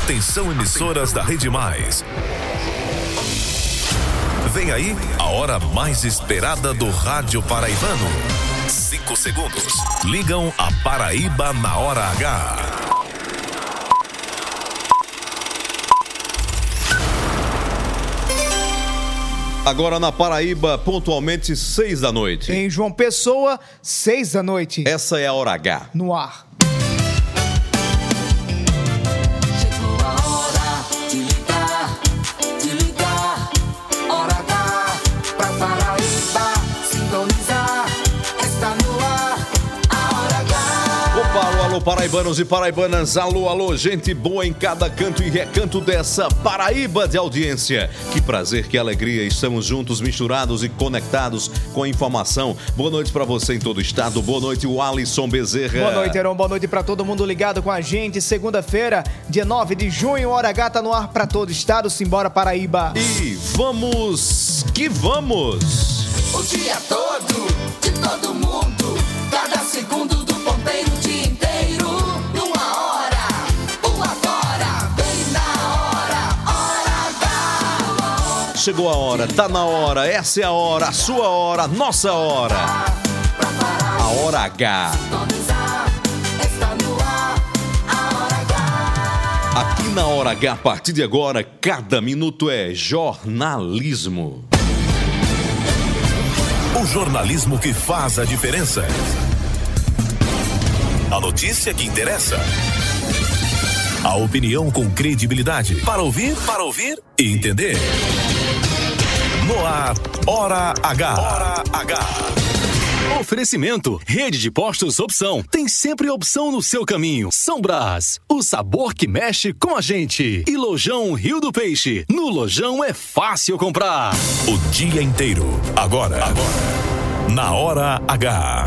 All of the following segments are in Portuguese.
Atenção, emissoras da Rede Mais. Vem aí a hora mais esperada do rádio paraibano. 5 segundos. Ligam a Paraíba na hora H. Agora na Paraíba, pontualmente 6 da noite. Em João Pessoa, 6 da noite. Essa é a hora H. No ar. Chegou a hora de ligar, hora H pra Paraíba sintonizar. Está no ar, a hora H. Opa, alô, paraibanos e paraibanas, alô, gente boa em cada canto e recanto dessa Paraíba de audiência. Que prazer, que alegria, estamos juntos, misturados e conectados com a informação. Boa noite pra você em todo o estado, boa noite, o Alisson Bezerra. Boa noite, Heron, boa noite pra todo mundo ligado com a gente. Segunda-feira, dia 9 de junho, hora H tá no ar pra todo o estado, simbora Paraíba. E vamos que vamos! O dia todo, de todo mundo, cada segundo do ponteiro, o dia inteiro, numa hora, o agora, bem na hora H. Chegou a hora, tá na hora, essa é a hora, a sua hora, a nossa hora. A hora H. Sintonizar, está no ar, a hora H. Aqui na hora H, a partir de agora, cada minuto é jornalismo. O jornalismo que faz a diferença. A notícia que interessa. A opinião com credibilidade. Para ouvir e entender. No ar, Hora H. Hora H. Oferecimento, Rede de Postos Opção. Tem sempre opção no seu caminho. São Brás, o sabor que mexe com a gente. E Lojão Rio do Peixe. No Lojão é fácil comprar. O dia inteiro. Agora. Na Hora H.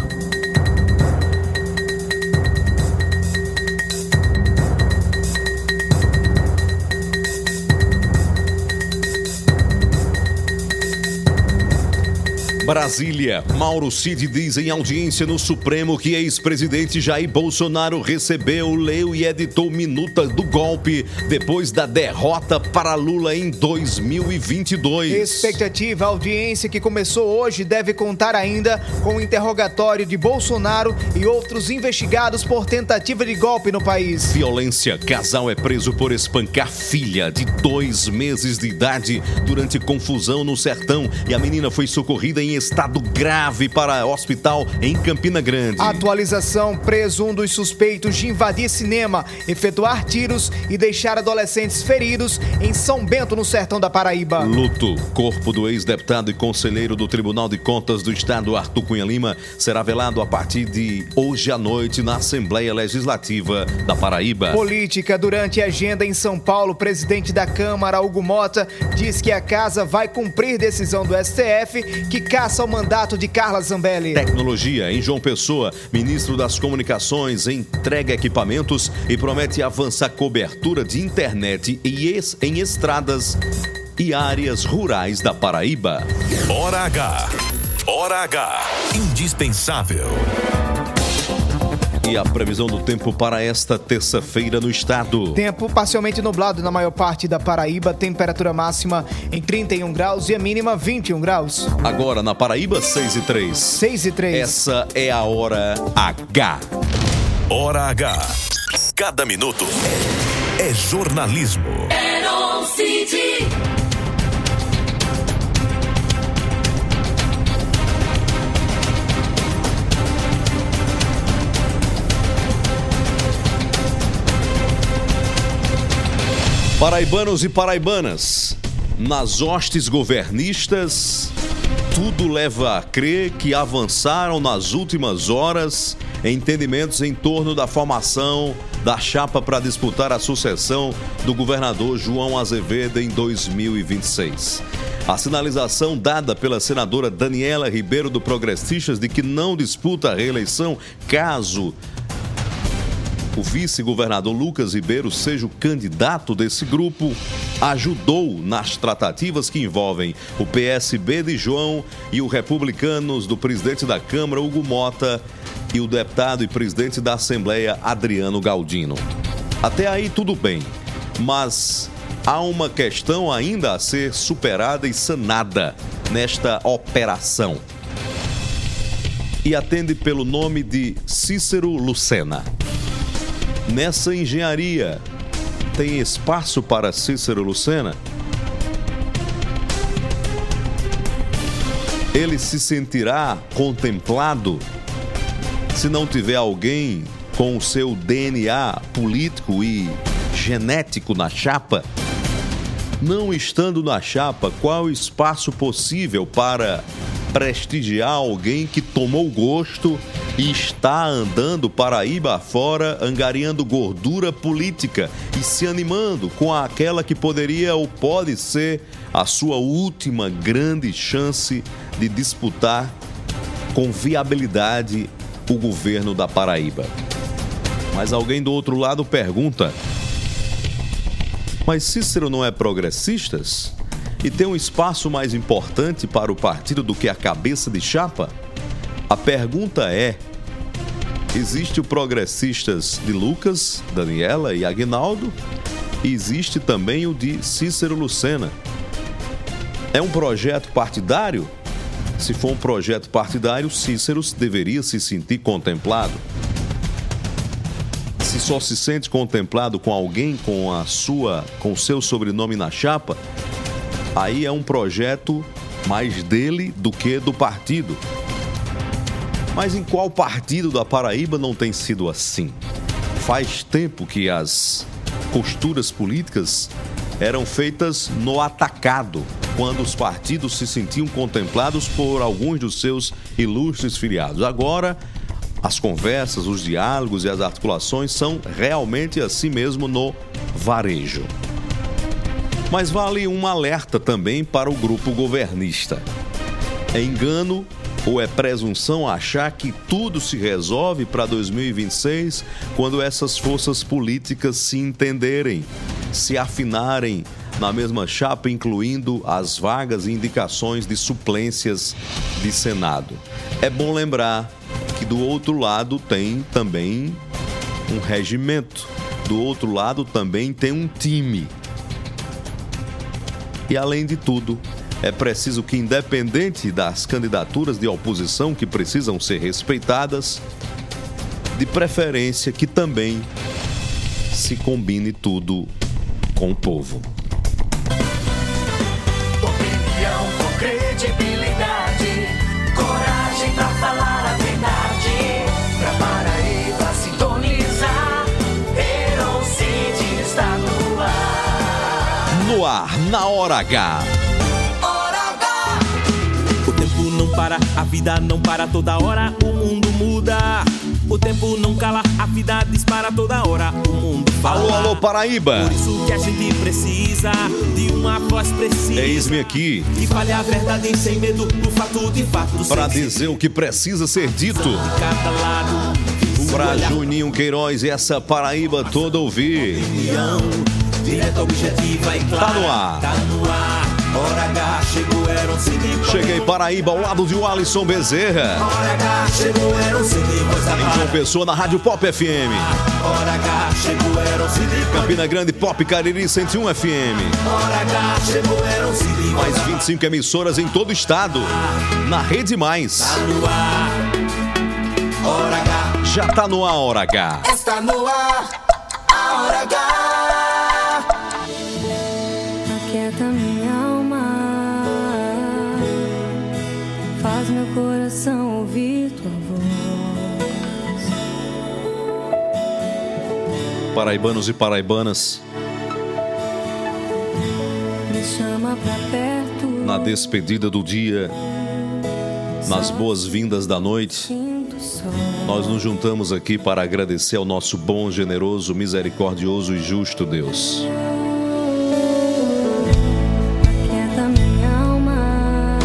Brasília, Mauro Cid diz em audiência no Supremo que ex-presidente Jair Bolsonaro recebeu, leu e editou minuta do golpe depois da derrota para Lula em 2022. Expectativa, a audiência que começou hoje deve contar ainda com o interrogatório de Bolsonaro e outros investigados por tentativa de golpe no país. Violência, casal é preso por espancar filha de 2 meses de idade durante confusão no sertão e a menina foi socorrida em estado grave para hospital em Campina Grande. Atualização, preso um dos suspeitos de invadir cinema, efetuar tiros e deixar adolescentes feridos em São Bento, no sertão da Paraíba. Luto, corpo do ex-deputado e conselheiro do Tribunal de Contas do Estado, Arthur Cunha Lima, será velado a partir de hoje à noite na Assembleia Legislativa da Paraíba. Política, durante a agenda em São Paulo, o presidente da Câmara, Hugo Mota, diz que a casa vai cumprir decisão do STF que caça o mandato de Carla Zambelli. Tecnologia, em João Pessoa, ministro das Comunicações entrega equipamentos e promete avançar cobertura de internet em estradas e áreas rurais da Paraíba. Hora H. Hora H. Indispensável. E a previsão do tempo para esta terça-feira no estado. Tempo parcialmente nublado na maior parte da Paraíba, temperatura máxima em 31 graus e a mínima 21 graus. Agora na Paraíba, 6:03. 6:03. Essa é a Hora H. Hora H. Cada minuto é jornalismo. Heron City. Paraibanos e paraibanas, nas hostes governistas, tudo leva a crer que avançaram nas últimas horas entendimentos em torno da formação da chapa para disputar a sucessão do governador João Azevedo em 2026. A sinalização dada pela senadora Daniela Ribeiro do Progressistas de que não disputa a reeleição caso o vice-governador Lucas Ribeiro seja o candidato desse grupo, ajudou nas tratativas que envolvem o PSB de João e o Republicanos do presidente da Câmara, Hugo Mota, e o deputado e presidente da Assembleia, Adriano Galdino. Até aí tudo bem. Mas há uma questão ainda a ser superada e sanada nesta operação. E atende pelo nome de Cícero Lucena. Nessa engenharia, tem espaço para Cícero Lucena? Ele se sentirá contemplado se não tiver alguém com o seu DNA político e genético na chapa? Não estando na chapa, qual o espaço possível para prestigiar alguém que tomou gosto e está andando Paraíba afora, angariando gordura política e se animando com aquela que poderia ou pode ser a sua última grande chance de disputar com viabilidade o governo da Paraíba? Mas alguém do outro lado pergunta: mas Cícero não é progressista? E tem um espaço mais importante para o partido do que a cabeça de chapa? A pergunta é: existe o Progressistas de Lucas, Daniela e Aguinaldo, e existe também o de Cícero Lucena. É um projeto partidário? Se for um projeto partidário, Cícero deveria se sentir contemplado. Se só se sente contemplado com alguém com o seu sobrenome na chapa, aí é um projeto mais dele do que do partido. Mas em qual partido da Paraíba não tem sido assim? Faz tempo que as costuras políticas eram feitas no atacado, quando os partidos se sentiam contemplados por alguns dos seus ilustres filiados. Agora, as conversas, os diálogos e as articulações são realmente assim mesmo no varejo. Mas vale um alerta também para o grupo governista. É engano ou é presunção achar que tudo se resolve para 2026 quando essas forças políticas se entenderem, se afinarem na mesma chapa, incluindo as vagas e indicações de suplências de Senado? É bom lembrar que do outro lado tem também um regimento, do outro lado também tem um time. E além de tudo, é preciso que, independente das candidaturas de oposição que precisam ser respeitadas, de preferência que também se combine tudo com o povo. Opinião com credibilidade, coragem pra falar a verdade, pra Paraíba sintonizar, Heron City está no ar. No ar, na Hora H. O tempo não para, a vida não para, toda hora o mundo muda. O tempo não cala, a vida dispara, toda hora o mundo fala. Alô, alô, Paraíba! Por isso que a gente precisa de uma voz precisa. Eis-me aqui. Que fale a verdade sem medo, do fato de fato. Para dizer o que precisa ser dito. De cada lado. Para Juninho Queiroz e essa Paraíba toda ouvir. Direta, objetiva e clara. Tá no ar. Tá no ar. Hora H, chegou, Heron City. Cheguei Paraíba ao lado de Alisson Bezerra. Hora H, chegou, Heron City. Em João Pessoa, na Rádio Pop FM. Hora H, chegou, Heron City. Campina Grande, Pop Cariri 101 FM. Hora H, chegou, Heron City. Mais 25 emissoras em todo o estado. Na Rede Mais. Tá no ar. Hora H. Já tá no ar, Hora H. Está no ar, a Hora H. Aquieta minha alma, faz meu coração ouvir tua voz. Paraibanos e paraibanas, Me chama pra perto, na despedida do dia, nas boas-vindas da noite, sinto o sol. nós nos juntamos aqui para agradecer ao nosso bom, generoso, misericordioso e justo Deus. Aquieta minha alma,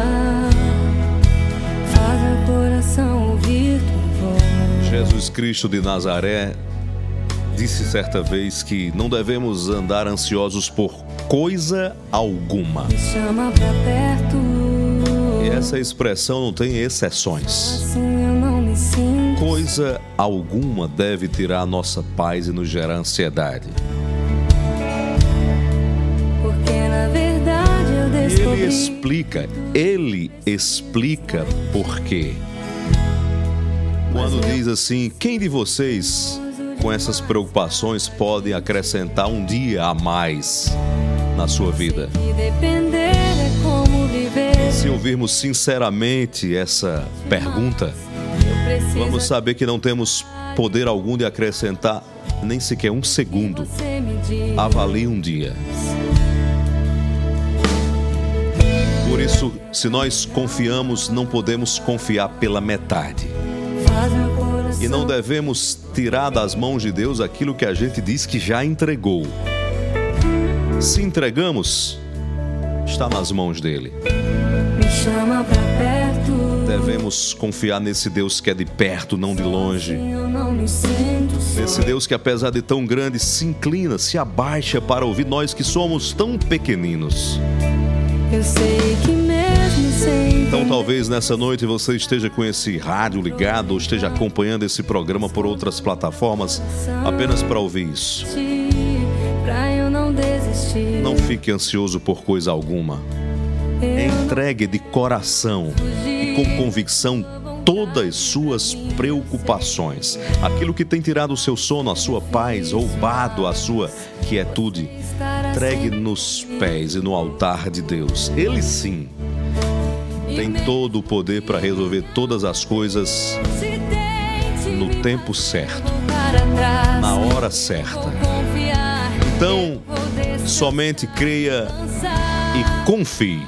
faz meu coração ouvir tua voz. Jesus Cristo de Nazaré disse certa vez que não devemos andar ansiosos por coisa alguma. Me chama pra perto, E essa expressão não tem exceções. assim eu não me sinto. Coisa alguma deve tirar a nossa paz e nos gerar ansiedade. Ele explica por quê. Quando diz assim, quem de vocês com essas preocupações pode acrescentar um dia a mais na sua vida? Se ouvirmos sinceramente essa pergunta, vamos saber que não temos poder algum de acrescentar nem sequer um segundo. Avalie um dia. Por isso, se nós confiamos, não podemos confiar pela metade. E não devemos tirar das mãos de Deus aquilo que a gente diz que já entregou. Se entregamos, está nas mãos dele. Devemos confiar nesse Deus que é de perto, não de longe. Nesse Deus que, apesar de tão grande, se inclina, se abaixa para ouvir nós que somos tão pequeninos. Eu sei que mesmo sem... Então talvez nessa noite você esteja com esse rádio ligado ou esteja acompanhando esse programa por outras plataformas apenas para ouvir isso. Não fique ansioso por coisa alguma. Entregue de coração e com convicção todas as suas preocupações. Aquilo que tem tirado o seu sono, a sua paz, roubado a sua quietude. Entregue nos pés e no altar de Deus. Ele sim tem todo o poder para resolver todas as coisas no tempo certo, na hora certa. Então, somente creia e confie.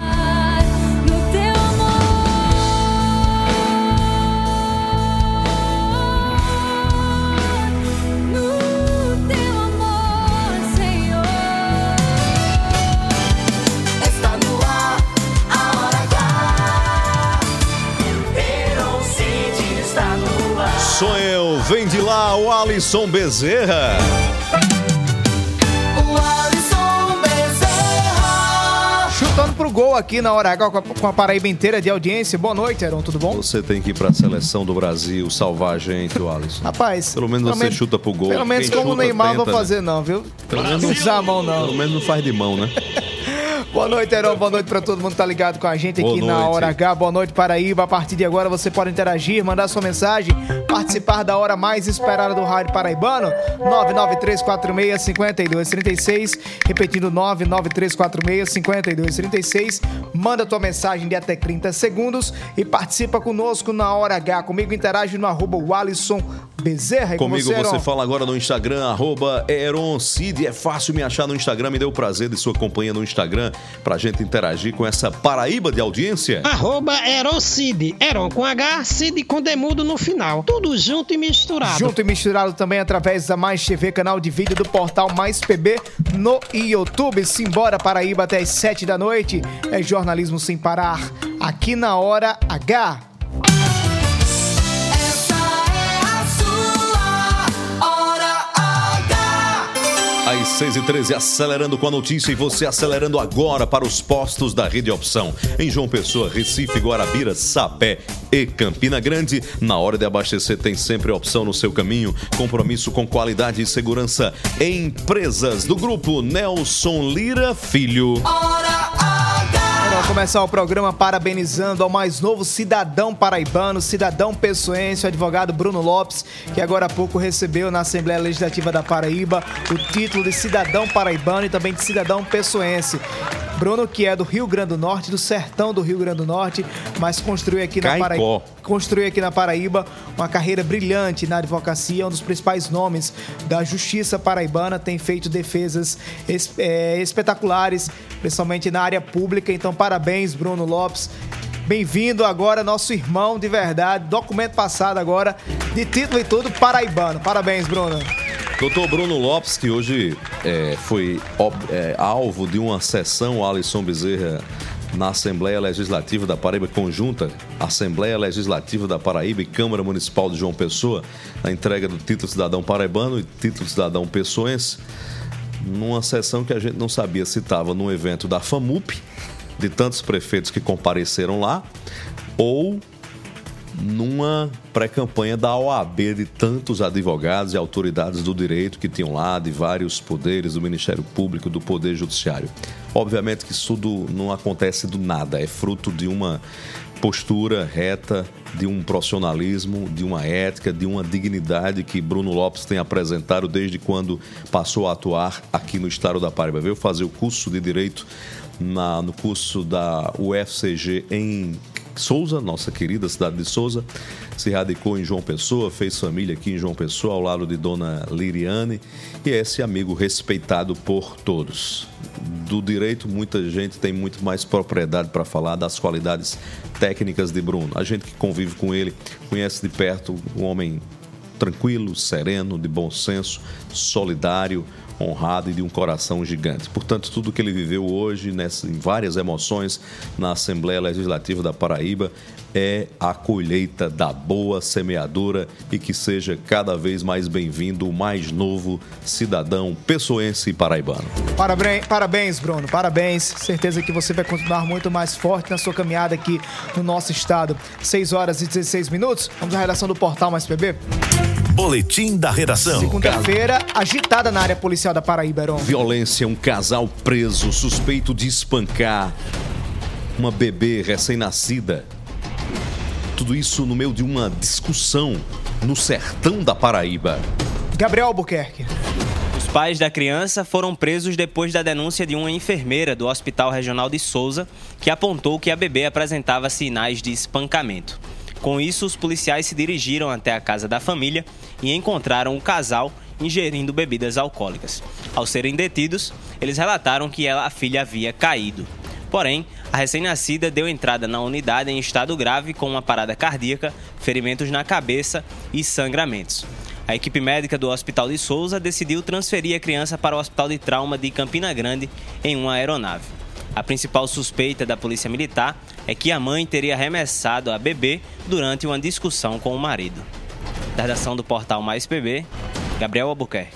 Sou eu, vem de lá o Alisson Bezerra. Chutando pro gol aqui na Hora H com a Paraíba inteira de audiência. Boa noite, Heron, tudo bom? Você tem que ir pra seleção do Brasil, salvar a gente, o Alisson. Rapaz, pelo menos você chuta pro gol. Pelo menos como o Neymar não vou fazer não, viu? Pelo menos não usar a mão não. Pelo menos não faz de mão, né? Boa noite, Heron. Boa noite pra todo mundo que tá ligado com a gente aqui na Hora H. Boa noite, Paraíba. A partir de agora você pode interagir, mandar sua mensagem, participar da hora mais esperada do rádio paraibano, 99346-5236. Repetindo, 99346-5236. Manda tua mensagem de até 30 segundos e participa conosco na Hora H. Comigo interage no @Alisson Bezerra. Comigo você fala agora no Instagram, @EronCid. É fácil me achar no Instagram. Me dê o prazer de sua companhia no Instagram pra gente interagir com essa Paraíba de audiência. @EronCid. Eron com H, Cid com demudo no final. Tudo junto e misturado. Junto e misturado também através da Mais TV, canal de vídeo do portal Mais PB no YouTube. Simbora, Paraíba, até as 7 da noite. É jornalismo sem parar, aqui na Hora H. Às 6h13, acelerando com a notícia e você acelerando agora para os postos da Rede Opção. Em João Pessoa, Recife, Guarabira, Sapé e Campina Grande. Na hora de abastecer tem sempre opção no seu caminho. Compromisso com qualidade e segurança. Empresas do Grupo Nelson Lira Filho. Vamos começar o programa parabenizando ao mais novo cidadão paraibano, cidadão pessoense, o advogado Bruno Lopes, que agora há pouco recebeu na Assembleia Legislativa da Paraíba o título de cidadão paraibano e também de cidadão pessoense. Bruno, que é do Rio Grande do Norte, do sertão do Rio Grande do Norte, mas construiu aqui na Paraíba uma carreira brilhante na advocacia, um dos principais nomes da justiça paraibana, tem feito defesas espetaculares, principalmente na área pública. Então, parabéns, Bruno Lopes. Bem-vindo agora, nosso irmão de verdade, documento passado agora, de título e tudo, paraibano. Parabéns, Bruno. Doutor Bruno Lopes, que hoje foi alvo de uma sessão, Alisson Bezerra, na Assembleia Legislativa da Paraíba, conjunta Assembleia Legislativa da Paraíba e Câmara Municipal de João Pessoa, na entrega do título cidadão paraibano e título cidadão pessoense, numa sessão que a gente não sabia se estava num evento da FAMUP, de tantos prefeitos que compareceram lá, ou numa pré-campanha da OAB, de tantos advogados e autoridades do direito que tinham lá, de vários poderes, do Ministério Público, do Poder Judiciário. Obviamente que isso tudo não acontece do nada, é fruto de uma postura reta, de um profissionalismo, de uma ética, de uma dignidade que Bruno Lopes tem apresentado desde quando passou a atuar aqui no estado da Paraíba. Veio fazer o curso de Direito no curso da UFCG em Souza, nossa querida cidade de Souza, se radicou em João Pessoa, fez família aqui em João Pessoa, ao lado de Dona Liriane, e é esse amigo respeitado por todos. Do direito, muita gente tem muito mais propriedade para falar das qualidades técnicas de Bruno. A gente que convive com ele, conhece de perto um homem tranquilo, sereno, de bom senso, solidário, honrado e de um coração gigante. Portanto, tudo que ele viveu hoje, em várias emoções, na Assembleia Legislativa da Paraíba, é a colheita da boa semeadura, e que seja cada vez mais bem-vindo o mais novo cidadão pessoense e paraibano. Parabéns, Bruno, parabéns. Certeza que você vai continuar muito mais forte na sua caminhada aqui no nosso estado. 6 horas e 16 minutos. Vamos à redação do Portal Mais PB. Boletim da Redação. Segunda-feira, agitada na área policial da Paraíba, Heron. Violência, um casal preso, suspeito de espancar uma bebê recém-nascida. Tudo isso no meio de uma discussão no sertão da Paraíba. Gabriel Albuquerque. Os pais da criança foram presos depois da denúncia de uma enfermeira do Hospital Regional de Souza, que apontou que a bebê apresentava sinais de espancamento. Com isso, os policiais se dirigiram até a casa da família e encontraram o casal ingerindo bebidas alcoólicas. Ao serem detidos, eles relataram que a filha havia caído. Porém, a recém-nascida deu entrada na unidade em estado grave com uma parada cardíaca, ferimentos na cabeça e sangramentos. A equipe médica do Hospital de Souza decidiu transferir a criança para o Hospital de Trauma de Campina Grande em uma aeronave. A principal suspeita da Polícia Militar é que a mãe teria arremessado a bebê durante uma discussão com o marido. Da redação do Portal Mais PB, Gabriel Albuquerque.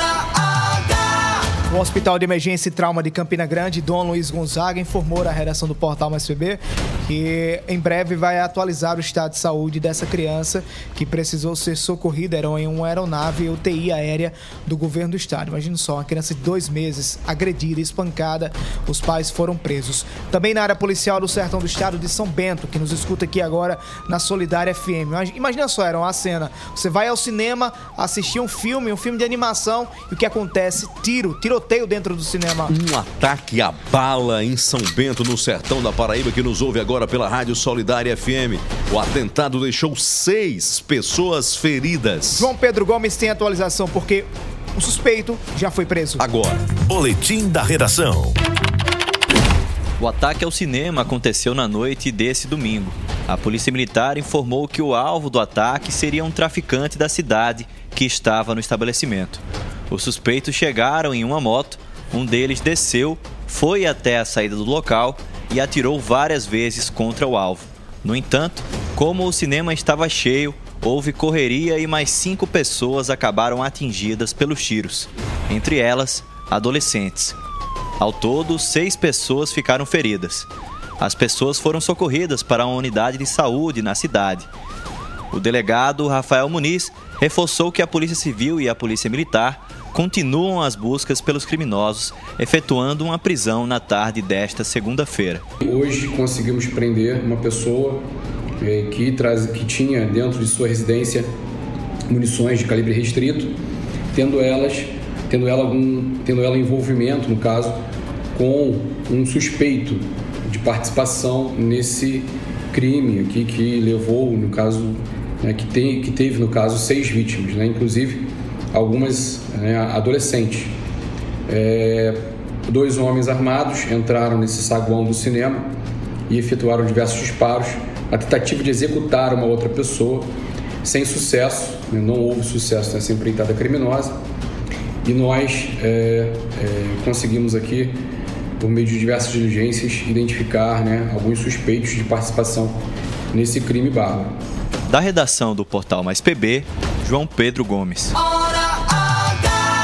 O Hospital de Emergência e Trauma de Campina Grande, Dom Luiz Gonzaga, informou à redação do Portal Mais PB que em breve vai atualizar o estado de saúde dessa criança que precisou ser socorrida em uma aeronave UTI aérea do governo do estado. Imagina só, uma criança de 2 meses, agredida, espancada, os pais foram presos. Também na área policial do sertão do estado de São Bento, que nos escuta aqui agora na Solidária FM. Imagina só, a cena, você vai ao cinema assistir um filme de animação, e o que acontece? Tiroteio dentro do cinema. Um ataque à bala em São Bento, no sertão da Paraíba, que nos ouve agora pela Rádio Solidária FM. O atentado deixou 6 pessoas feridas. João Pedro Gomes tem atualização, porque o suspeito já foi preso. Agora, Boletim da Redação. O ataque ao cinema aconteceu na noite desse domingo. A Polícia Militar informou que o alvo do ataque seria um traficante da cidade que estava no estabelecimento. Os suspeitos chegaram em uma moto, um deles desceu, foi até a saída do local e atirou várias vezes contra o alvo. No entanto, como o cinema estava cheio, houve correria e mais 5 pessoas acabaram atingidas pelos tiros, entre elas, adolescentes. Ao todo, 6 pessoas ficaram feridas. As pessoas foram socorridas para uma unidade de saúde na cidade. O delegado Rafael Muniz reforçou que a Polícia Civil e a Polícia Militar continuam as buscas pelos criminosos, efetuando uma prisão na tarde desta segunda-feira. Hoje conseguimos prender uma pessoa que tinha dentro de sua residência munições de calibre restrito, tendo ela envolvimento, no caso, com um suspeito de participação nesse crime aqui que levou, no caso, que teve, no caso, 6 vítimas, inclusive algumas adolescentes. 2 homens armados entraram nesse saguão do cinema e efetuaram diversos disparos, a tentativa de executar uma outra pessoa, sem sucesso, não houve sucesso nessa empreitada criminosa, e nós conseguimos aqui, por meio de diversas diligências, identificar alguns suspeitos de participação nesse crime bárbaro. Da redação do Portal Mais PB, João Pedro Gomes.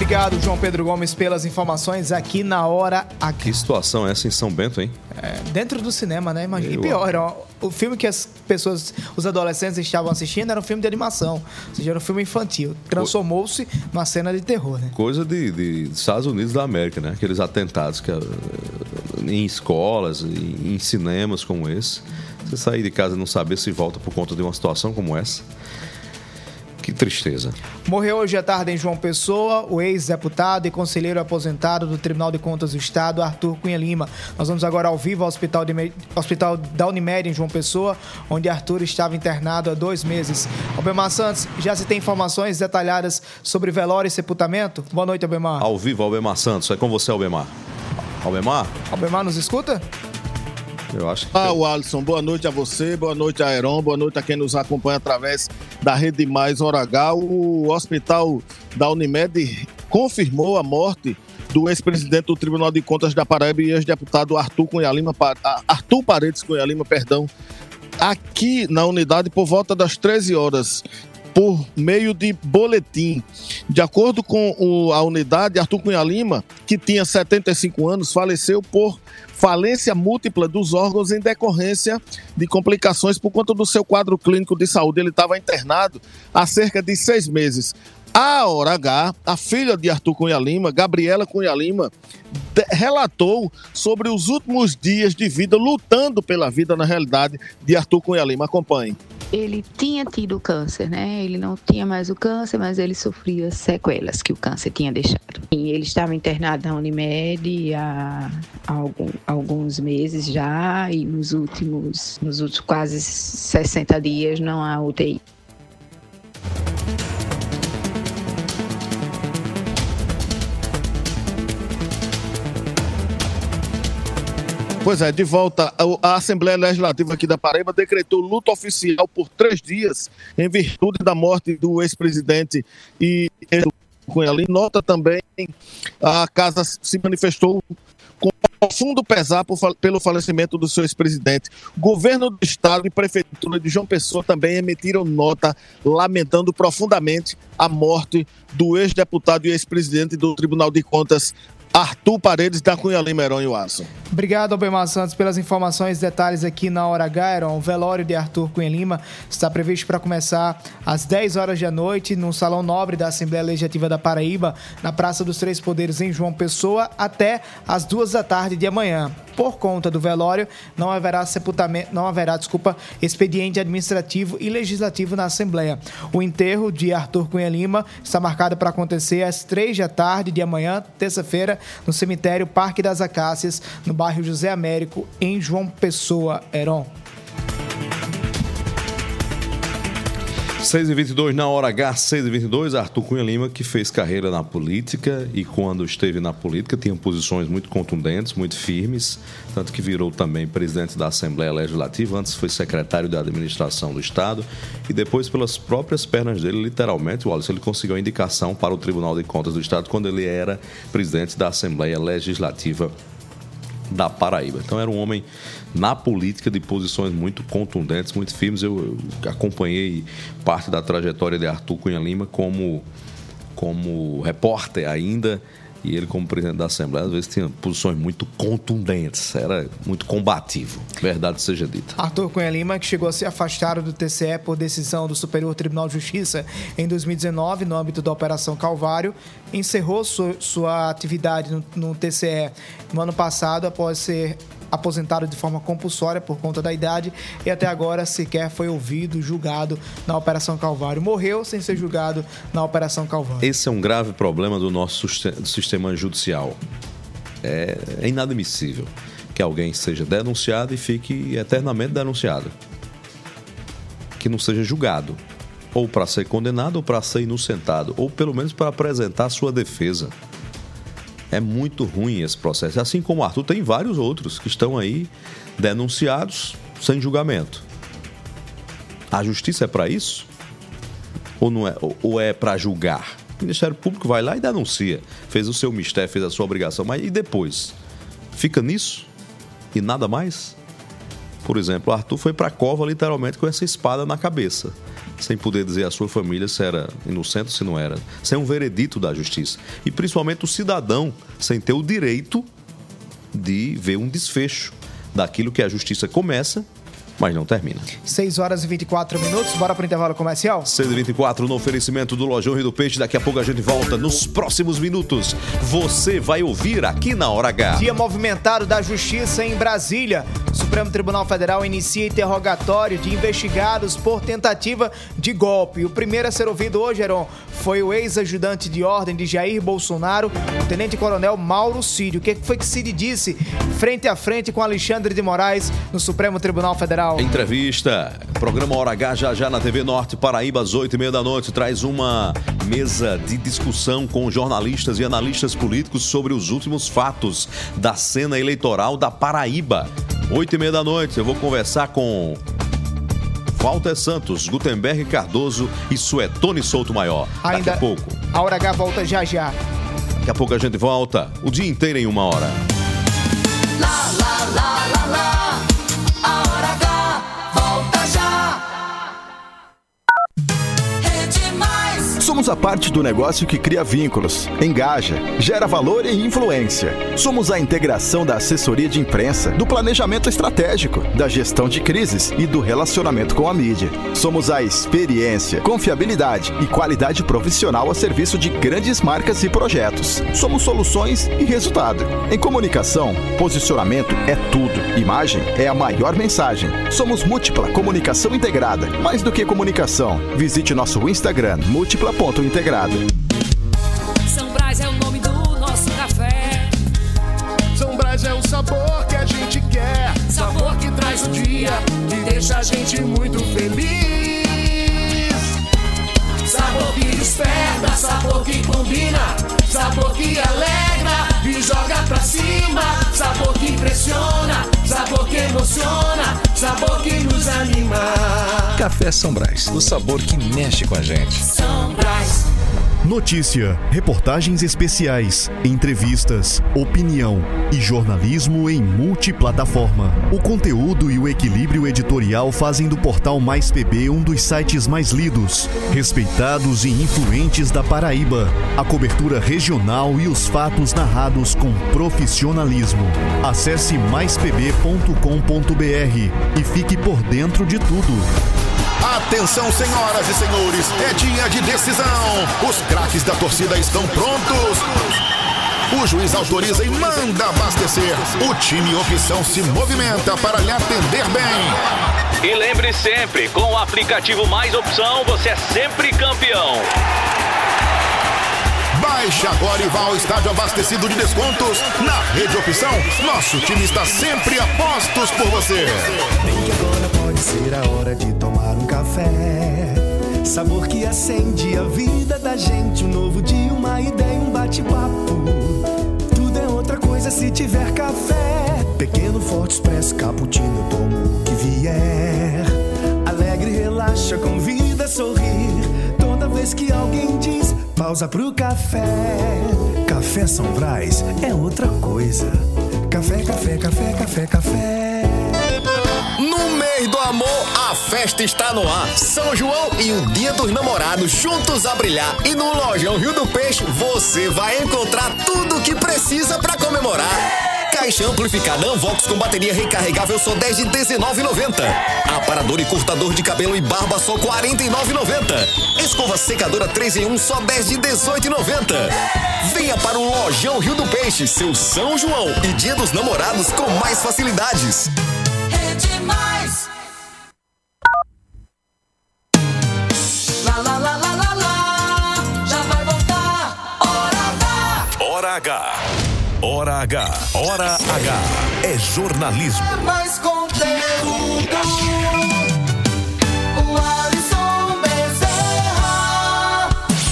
Obrigado, João Pedro Gomes, pelas informações aqui na Hora H. Que situação é essa em São Bento, hein? Dentro do cinema, né? Imagina. E pior, era o filme que as pessoas, os adolescentes estavam assistindo era um filme de animação. Ou seja, era um filme infantil. Transformou-se numa cena de terror, né? Coisa de Estados Unidos da América, né? Aqueles atentados em escolas, em cinemas como esse. Você sair de casa e não saber se volta por conta de uma situação como essa. Que tristeza. Morreu hoje à tarde em João Pessoa o ex-deputado e conselheiro aposentado do Tribunal de Contas do Estado, Arthur Cunha Lima. Nós vamos agora ao vivo ao Hospital da Unimed em João Pessoa, onde Arthur estava internado há 2 meses. Albemar Santos, já se tem informações detalhadas sobre velório e sepultamento? Boa noite, Albemar. Ao vivo, Albemar Santos. É com você, Albemar. Albemar? Albemar, nos escuta? Eu acho que... o Alisson, boa noite a você, boa noite a Heron, boa noite a quem nos acompanha através da Rede Mais Hora H. O Hospital da Unimed confirmou a morte do ex-presidente do Tribunal de Contas da Paraíba e ex-deputado Arthur Paredes Cunha Lima, aqui na unidade por volta das 13 horas. Por meio de boletim. De acordo com a unidade, Arthur Cunha Lima, que tinha 75 anos, faleceu por falência múltipla dos órgãos em decorrência de complicações por conta do seu quadro clínico de saúde. Ele estava internado há cerca de 6 meses. A Hora H, a filha de Arthur Cunha Lima, Gabriela Cunha Lima, relatou sobre os últimos dias de vida, lutando pela vida, na realidade, de Arthur Cunha Lima. Acompanhe. Ele tinha tido câncer, né? Ele não tinha mais o câncer, mas ele sofria sequelas que o câncer tinha deixado. E ele estava internado na Unimed há alguns meses já, e nos últimos quase 60 dias não há UTI. Pois é, de volta, a Assembleia Legislativa aqui da Paraíba decretou luto oficial por 3 dias em virtude da morte do ex-presidente e Cunha Lima. Nota também, a casa se manifestou com profundo pesar pelo falecimento do seu ex-presidente. Governo do Estado e Prefeitura de João Pessoa também emitiram nota lamentando profundamente a morte do ex-deputado e ex-presidente do Tribunal de Contas, Arthur Paredes da Cunha Lima. Heron e Watson. Obrigado, Albemar Santos, pelas informações e detalhes aqui na Hora H. Heron, o velório de Arthur Cunha Lima está previsto para começar às 10 horas da noite no Salão Nobre da Assembleia Legislativa da Paraíba, na Praça dos Três Poderes, em João Pessoa, até às 2 da tarde de amanhã. Por conta do velório, não haverá expediente administrativo e legislativo na Assembleia. O enterro de Arthur Cunha Lima está marcado para acontecer às 3 da tarde de amanhã, terça-feira, no cemitério Parque das Acácias, no bairro José Américo, em João Pessoa. Heron. 6h22 na Hora H, 6h22, Arthur Cunha Lima, que fez carreira na política e quando esteve na política tinha posições muito contundentes, muito firmes, tanto que virou também presidente da Assembleia Legislativa, antes foi secretário da Administração do Estado e depois, pelas próprias pernas dele, literalmente, o Wallace, ele conseguiu a indicação para o Tribunal de Contas do Estado quando ele era presidente da Assembleia Legislativa da Paraíba. Então era um homem na política de posições muito contundentes, muito firmes. Eu acompanhei parte da trajetória de Arthur Cunha Lima como repórter ainda, e ele como presidente da Assembleia às vezes tinha posições muito contundentes, era muito combativo, verdade seja dita. Arthur Cunha Lima, que chegou a ser afastado do TCE por decisão do Superior Tribunal de Justiça em 2019, no âmbito da Operação Calvário, encerrou sua atividade no TCE no ano passado após ser aposentado de forma compulsória por conta da idade e até agora sequer foi ouvido, julgado na Operação Calvário. Morreu sem ser julgado na Operação Calvário. Esse é um grave problema do nosso sistema judicial. É inadmissível que alguém seja denunciado e fique eternamente denunciado. Que não seja julgado, ou para ser condenado ou para ser inocentado, ou pelo menos para apresentar sua defesa. É muito ruim esse processo. Assim como o Arthur, tem vários outros que estão aí denunciados sem julgamento. A justiça é para isso? Ou não é? Ou é para julgar? O Ministério Público vai lá e denuncia. Fez o seu mistério, fez a sua obrigação. Mas e depois? Fica nisso? E nada mais? Por exemplo, o Arthur foi para a cova literalmente com essa espada na cabeça. sem poder dizer à sua família se era inocente ou se não era, sem um veredito da justiça. E principalmente o cidadão sem ter o direito de ver um desfecho daquilo que a justiça começa, mas não termina. 6 horas e 24 minutos, bora pro intervalo comercial? 6h24 no oferecimento do Lojão Rio do Peixe. Daqui a pouco a gente volta nos próximos minutos. Você vai ouvir aqui na Hora H. Dia movimentado da Justiça em Brasília. O Supremo Tribunal Federal inicia interrogatório de investigados por tentativa de golpe. O primeiro a ser ouvido hoje, Heron, foi o ex-ajudante de ordem de Jair Bolsonaro, o tenente-coronel Mauro Cid. O que foi que Cid disse frente a frente com Alexandre de Moraes no Supremo Tribunal Federal? Entrevista, programa Hora H já na TV Norte Paraíba às 8h30 da noite, traz uma mesa de discussão com jornalistas e analistas políticos sobre os últimos fatos da cena eleitoral da Paraíba. 8h30 da noite, eu vou conversar com Walter Santos, Gutenberg Cardoso e Suetone Souto Maior. Daqui a pouco. A Hora H volta já. Daqui a pouco a gente volta, o dia inteiro em 1 hora. A Hora H volta já. Rede Mais. Somos a parte do negócio que cria vínculos, engaja, gera valor e influência. Somos a integração da assessoria de imprensa, do planejamento estratégico, da gestão de crises e do relacionamento com a mídia. Somos a experiência, confiabilidade e qualidade profissional a serviço de grandes marcas e projetos. Somos soluções e resultado. Em comunicação, posicionamento é tudo. Imagem é a maior mensagem. Somos Múltipla Comunicação Integrada. Mais do que comunicação, visite nosso Instagram, múltipla.integrada. São Brás é o nome do nosso café. São Brás é o sabor que a gente quer. Sabor que traz o dia, que deixa a gente muito feliz. Sabor que desperta, sabor que combina, sabor que alegra e joga pra cima. Sabor que impressiona, sabor que emociona, sabor que nos anima. Café São Brás, o sabor que mexe com a gente. São Brás. Notícia, reportagens especiais, entrevistas, opinião e jornalismo em multiplataforma. O conteúdo e o equilíbrio editorial fazem do portal Mais PB um dos sites mais lidos, respeitados e influentes da Paraíba. A cobertura regional e os fatos narrados com profissionalismo. Acesse maispb.com.br e fique por dentro de tudo. Atenção, senhoras e senhores, é dia de decisão. Os craques da torcida estão prontos. O juiz autoriza e manda abastecer. O time Opção se movimenta para lhe atender bem. E lembre sempre, com o aplicativo Mais Opção, você é sempre campeão. Baixe agora e vá ao estádio abastecido de descontos. Na Rede Opção, nosso time está sempre a postos por você. Bem que agora pode ser a hora de tomar um café. Sabor que acende a vida da gente. Um novo dia, uma ideia, um bate-papo. Tudo é outra coisa se tiver café. Pequeno, forte, expresso, cappuccino, eu tomo o que vier. Alegre, relaxa, convida a sorrir. Toda vez que alguém diz pausa pro café. Café São Brás é outra coisa. Café, café, café, café, café. No mês do amor, a festa está no ar. São João e o Dia dos Namorados juntos a brilhar. E no Lojão Rio do Peixe, você vai encontrar tudo o que precisa para comemorar. Caixa amplificada Unvox com bateria recarregável só 10 de R$19,90. Aparador e cortador de cabelo e barba só R$49,90. Escova secadora 3 em 1 só 10 de R$18,90. Venha para o Lojão Rio do Peixe, seu São João e Dia dos Namorados com mais facilidades. Rede Mais. Já vai voltar. Hora H. Hora H. Hora H. É jornalismo. É mais conteúdo. O Alisson Bezerra.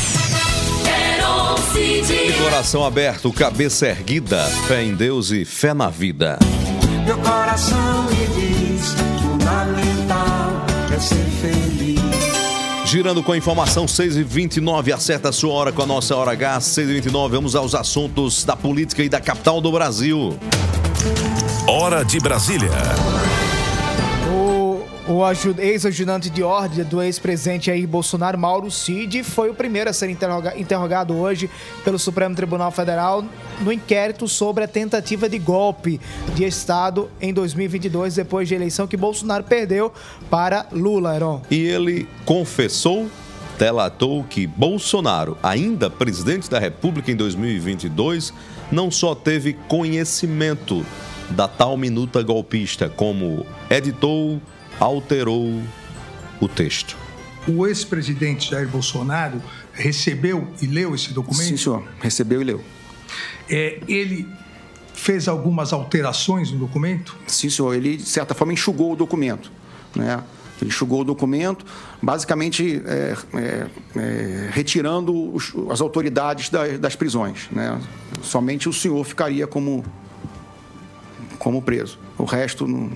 Heron Cid. De coração aberto, cabeça erguida, fé em Deus e fé na vida. Meu coração me diz, fundamental é ser feliz. Girando com a informação, 6h29, acerta a sua hora com a nossa Hora H, 6h29, vamos aos assuntos da política e da capital do Brasil. Hora de Brasília. O ex-ajudante de ordem do ex-presidente Jair Bolsonaro, Mauro Cid, foi o primeiro a ser interrogado hoje pelo Supremo Tribunal Federal no inquérito sobre a tentativa de golpe de Estado em 2022, depois de eleição que Bolsonaro perdeu para Lula, Heron. E ele confessou, delatou que Bolsonaro, ainda presidente da República em 2022, não só teve conhecimento da tal minuta golpista, como editou, alterou o texto. O ex-presidente Jair Bolsonaro recebeu e leu esse documento? Sim, senhor. Recebeu e leu. Ele fez algumas alterações no documento? Sim, senhor. Ele, de certa forma, enxugou o documento, né? Ele enxugou o documento, basicamente retirando as autoridades das prisões, né? Somente o senhor ficaria como preso. O resto não...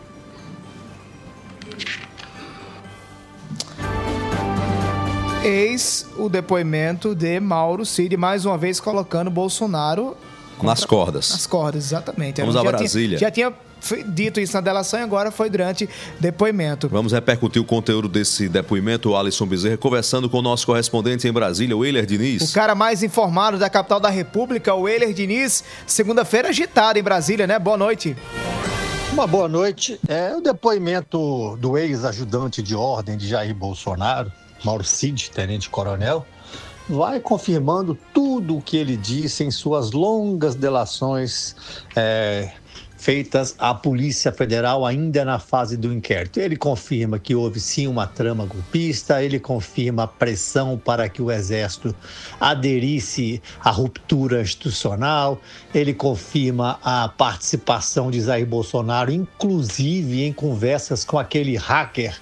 Eis o depoimento de Mauro Cid, mais uma vez colocando Bolsonaro... Nas cordas. Nas cordas, exatamente. Vamos a Brasília. Já tinha dito isso na delação e agora foi durante depoimento. Vamos repercutir o conteúdo desse depoimento, o Alisson Bezerra, conversando com o nosso correspondente em Brasília, o Euler Diniz. O cara mais informado da capital da República, o Euler Diniz. Segunda-feira agitada em Brasília, né? Boa noite. Uma boa noite. O depoimento do ex-ajudante de ordem de Jair Bolsonaro, Mauro Cid, tenente-coronel, vai confirmando tudo o que ele disse em suas longas delações feitas à Polícia Federal ainda na fase do inquérito. Ele confirma que houve sim uma trama golpista, ele confirma a pressão para que o Exército aderisse à ruptura institucional, ele confirma a participação de Jair Bolsonaro, inclusive em conversas com aquele hacker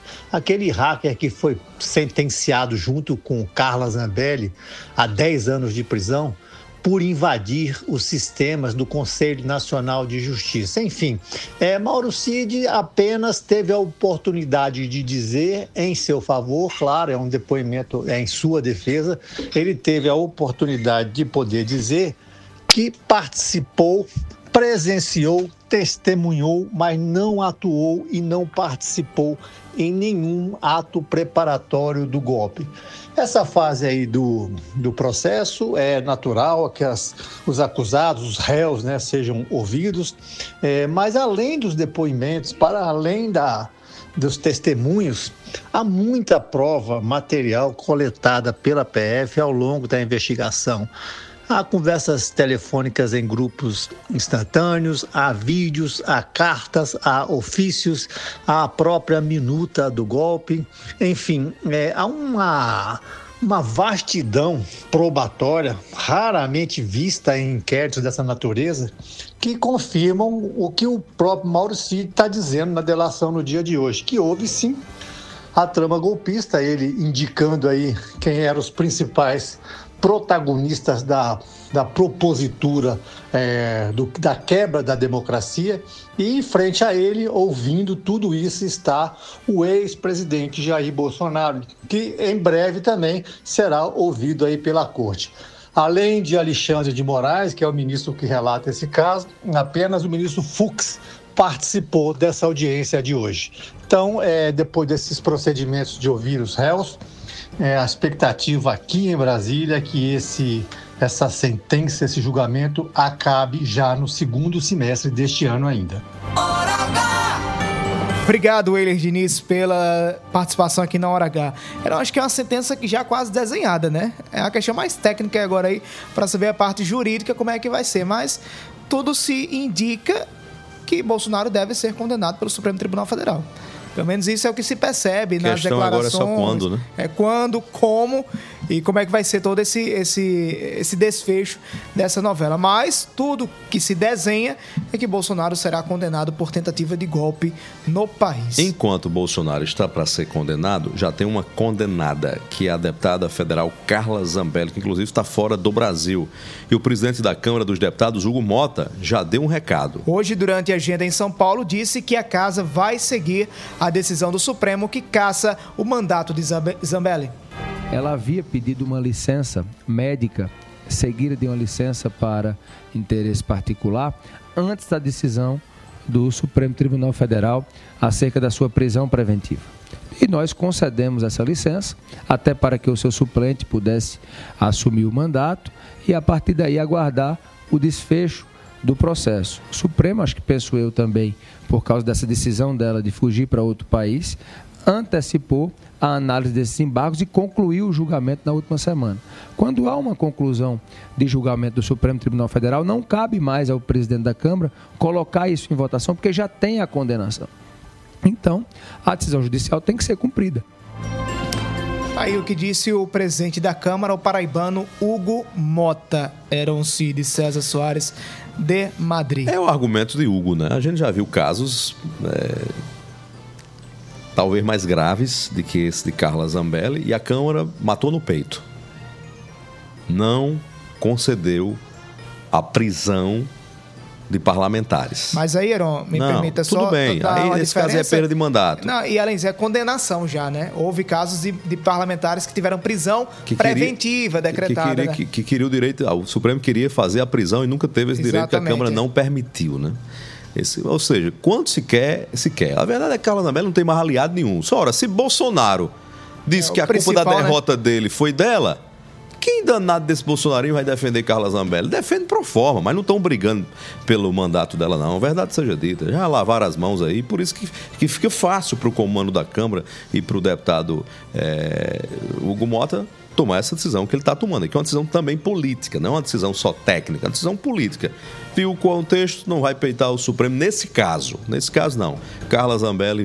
que foi sentenciado junto com Carla Zambelli a 10 anos de prisão, por invadir os sistemas do Conselho Nacional de Justiça. Enfim, Mauro Cid apenas teve a oportunidade de dizer em seu favor, claro, é um depoimento em sua defesa, ele teve a oportunidade de poder dizer que participou, presenciou, testemunhou, mas não atuou e não participou em nenhum ato preparatório do golpe. Essa fase aí do processo é natural que os acusados, os réus, né, sejam ouvidos, mas além dos depoimentos, para além dos testemunhos, há muita prova material coletada pela PF ao longo da investigação. Há conversas telefônicas em grupos instantâneos, há vídeos, há cartas, há ofícios, há a própria minuta do golpe. Enfim, há uma vastidão probatória, raramente vista em inquéritos dessa natureza, que confirmam o que o próprio Mauro Cid está dizendo na delação no dia de hoje, que houve sim a trama golpista, ele indicando aí quem eram os principais protagonistas da propositura da quebra da democracia, e em frente a ele, ouvindo tudo isso, está o ex-presidente Jair Bolsonaro, que em breve também será ouvido aí pela corte. Além de Alexandre de Moraes, que é o ministro que relata esse caso, apenas o ministro Fux participou dessa audiência de hoje. Então, depois desses procedimentos de ouvir os réus, a expectativa aqui em Brasília é que essa sentença, esse julgamento, acabe já no segundo semestre deste ano ainda. Obrigado, Euler Diniz, pela participação aqui na Hora H. Eu acho que é uma sentença que já quase desenhada, né? É a questão mais técnica agora aí, para saber a parte jurídica, como é que vai ser. Mas tudo se indica que Bolsonaro deve ser condenado pelo Supremo Tribunal Federal. Pelo menos isso é o que se percebe nas declarações. Agora é só quando, né? Quando, como e como é que vai ser todo esse desfecho dessa novela. Mas tudo que se desenha é que Bolsonaro será condenado por tentativa de golpe no país. Enquanto Bolsonaro está para ser condenado, já tem uma condenada, que é a deputada federal Carla Zambelli, que inclusive está fora do Brasil. E o presidente da Câmara dos Deputados, Hugo Mota, já deu um recado. Hoje, durante a agenda em São Paulo, disse que a casa vai seguir a decisão do Supremo que caça o mandato de Zambelli. Ela havia pedido uma licença médica, seguida de uma licença para interesse particular, antes da decisão do Supremo Tribunal Federal acerca da sua prisão preventiva. E nós concedemos essa licença, até para que o seu suplente pudesse assumir o mandato e, a partir daí, aguardar o desfecho do processo. O Supremo, acho que penso eu também, por causa dessa decisão dela de fugir para outro país, antecipou a análise desses embargos e concluiu o julgamento na última semana. Quando há uma conclusão de julgamento do Supremo Tribunal Federal, não cabe mais ao presidente da Câmara colocar isso em votação, porque já tem a condenação. Então, a decisão judicial tem que ser cumprida. Aí o que disse o presidente da Câmara, o paraibano Hugo Mota, Heron Cid César Soares, de Madrid. É o argumento de Hugo, né? A gente já viu casos talvez mais graves do que esse de Carla Zambelli, e a Câmara matou no peito. Não concedeu a prisão de parlamentares. Mas aí, Heron, me permita só... Tudo bem, aí nesse caso é perda de mandato. Não, e além disso, é condenação já, né? Houve casos de parlamentares que tiveram prisão preventiva decretada. Que queria o direito... O Supremo queria fazer a prisão e nunca teve esse direito, que a Câmara não permitiu, né? Ou seja, quando se quer, se quer. A verdade é que Carla Zambelli não tem mais aliado nenhum. Só, ora, se Bolsonaro disse que a culpa da derrota dele foi dela... Quem danado desse bolsonarinho vai defender Carla Zambelli? Defende pro forma, mas não estão brigando pelo mandato dela, não. A verdade seja dita. Já lavaram as mãos aí, por isso que fica fácil pro comando da Câmara e pro deputado Hugo Mota tomar essa decisão que ele está tomando, que é uma decisão também política, não é uma decisão só técnica, é uma decisão política. Viu o contexto, não vai peitar o Supremo nesse caso. Nesse caso, não. Carla Zambelli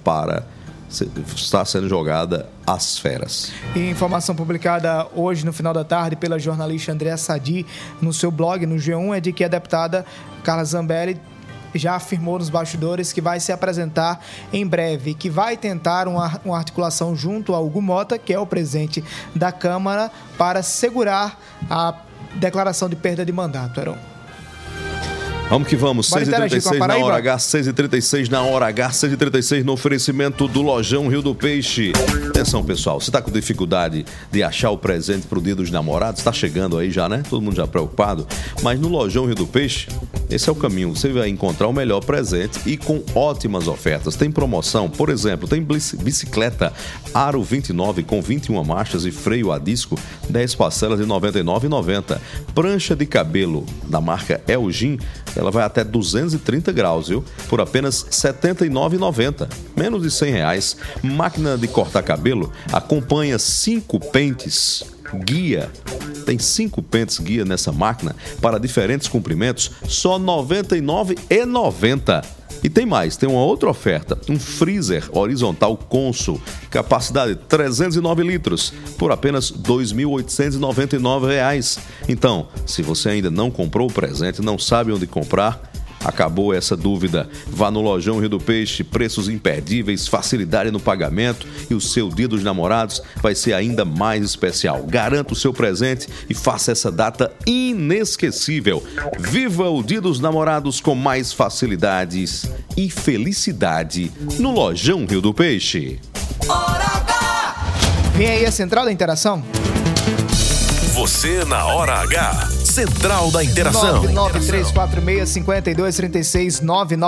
está sendo jogada às feras. E informação publicada hoje no final da tarde pela jornalista Andréa Sadi no seu blog, no G1, é de que a deputada Carla Zambelli já afirmou nos bastidores que vai se apresentar em breve, que vai tentar uma articulação junto ao Hugo Mota, que é o presidente da Câmara, para segurar a declaração de perda de mandato, Heron. Vamos que vamos, 6h36 na hora H, 6h36 na hora H, 6h36 no oferecimento do Lojão Rio do Peixe. Atenção, pessoal, você está com dificuldade de achar o presente para o Dia dos Namorados? Está chegando aí já, né? Todo mundo já preocupado. Mas no Lojão Rio do Peixe, esse é o caminho. Você vai encontrar o melhor presente e com ótimas ofertas. Tem promoção, por exemplo, tem bicicleta Aro 29 com 21 marchas e freio a disco, 10 parcelas de R$ 99,90. Prancha de cabelo da marca Elgin, ela vai até 230 graus, viu? Por apenas R$ 79,90. Menos de R$100. Máquina de cortar cabelo acompanha 5 pentes guia. Tem 5 pentes guia nessa máquina para diferentes comprimentos, só R$ 99,90. E tem mais, tem uma outra oferta, um freezer horizontal Consul, capacidade 309 litros, por apenas R$ 2.899. Então, se você ainda não comprou o presente, não sabe onde comprar, acabou essa dúvida. Vá no Lojão Rio do Peixe, preços imperdíveis, facilidade no pagamento e o seu Dia dos Namorados vai ser ainda mais especial. Garanta o seu presente e faça essa data inesquecível. Viva o Dia dos Namorados com mais facilidades e felicidade no Lojão Rio do Peixe. Vem aí a Central da Interação. Você na Hora H. Central da Interação. 99346-5236,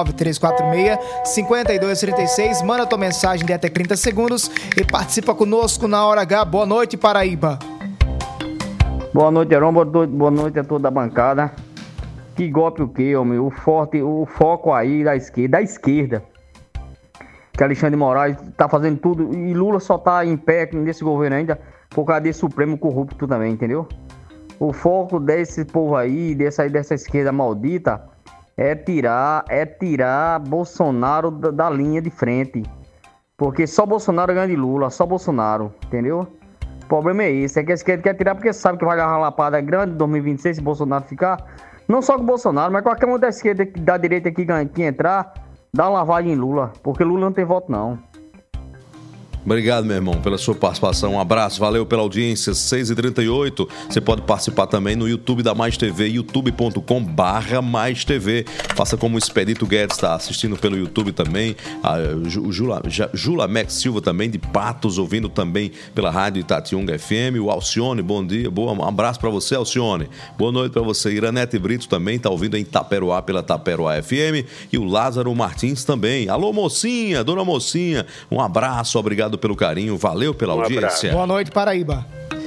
99346-5236. Manda tua mensagem de até 30 segundos e participa conosco na Hora H. Boa noite, Paraíba. Boa noite, Heron. Boa noite a toda a bancada. Que golpe o quê, homem? O foco aí da esquerda. Que Alexandre de Moraes tá fazendo tudo e Lula só tá em pé nesse governo ainda por causa desse Supremo corrupto também, entendeu? O foco desse povo aí, dessa esquerda maldita, é tirar Bolsonaro da linha de frente. Porque só Bolsonaro ganha de Lula, só Bolsonaro, entendeu? O problema é esse, é que a esquerda quer tirar porque sabe que vai dar uma lapada grande em 2026 se Bolsonaro ficar. Não só com Bolsonaro, mas qualquer um da esquerda, da direita que entrar, dá uma lavagem em Lula, porque Lula não tem voto não. Obrigado, meu irmão, pela sua participação. Um abraço, valeu pela audiência. 6h38. Você pode participar também no YouTube da Mais TV, youtube.com/Mais TV. Faça como o Expedito Guedes está assistindo pelo YouTube também. A Jula Max Silva também, de Patos, ouvindo também pela Rádio Itatiunga FM. O Alcione, bom dia. Um abraço para você, Alcione. Boa noite para você. Iranete Brito também está ouvindo em Itaperuá pela Taperoá FM. E o Lázaro Martins também. Alô, mocinha, dona mocinha. Um abraço, obrigado pelo carinho, valeu pela audiência. Boa noite, Paraíba.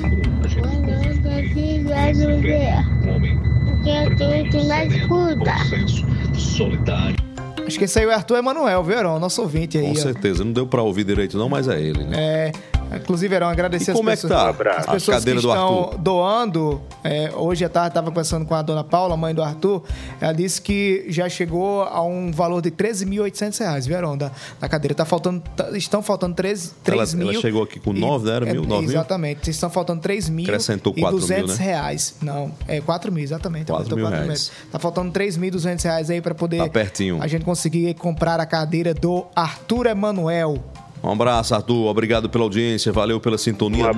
Acho que esse aí é o Arthur Emanuel, viu, Heron? Nosso ouvinte aí. Com certeza, não deu pra ouvir direito não, mas é ele, né? Inclusive, Heron, agradecer as pessoas, as pessoas que estão doando. Hoje à tarde estava conversando com a dona Paula, mãe do Arthur. Ela disse que já chegou a um valor de R$13.800, viu, Heron, da cadeira. Estão faltando 3 mil. Ela chegou aqui com 9, né? Era 9 mil? Exatamente. Estão faltando 3 mil acrescentou 4.200 reais. Não, 4 mil, exatamente. 4 mil reais. Está faltando R$3.200 aí para poder pertinho. A gente conseguir comprar a cadeira do Arthur Emanuel. Um abraço, Arthur. Obrigado pela audiência. Valeu pela sintonia.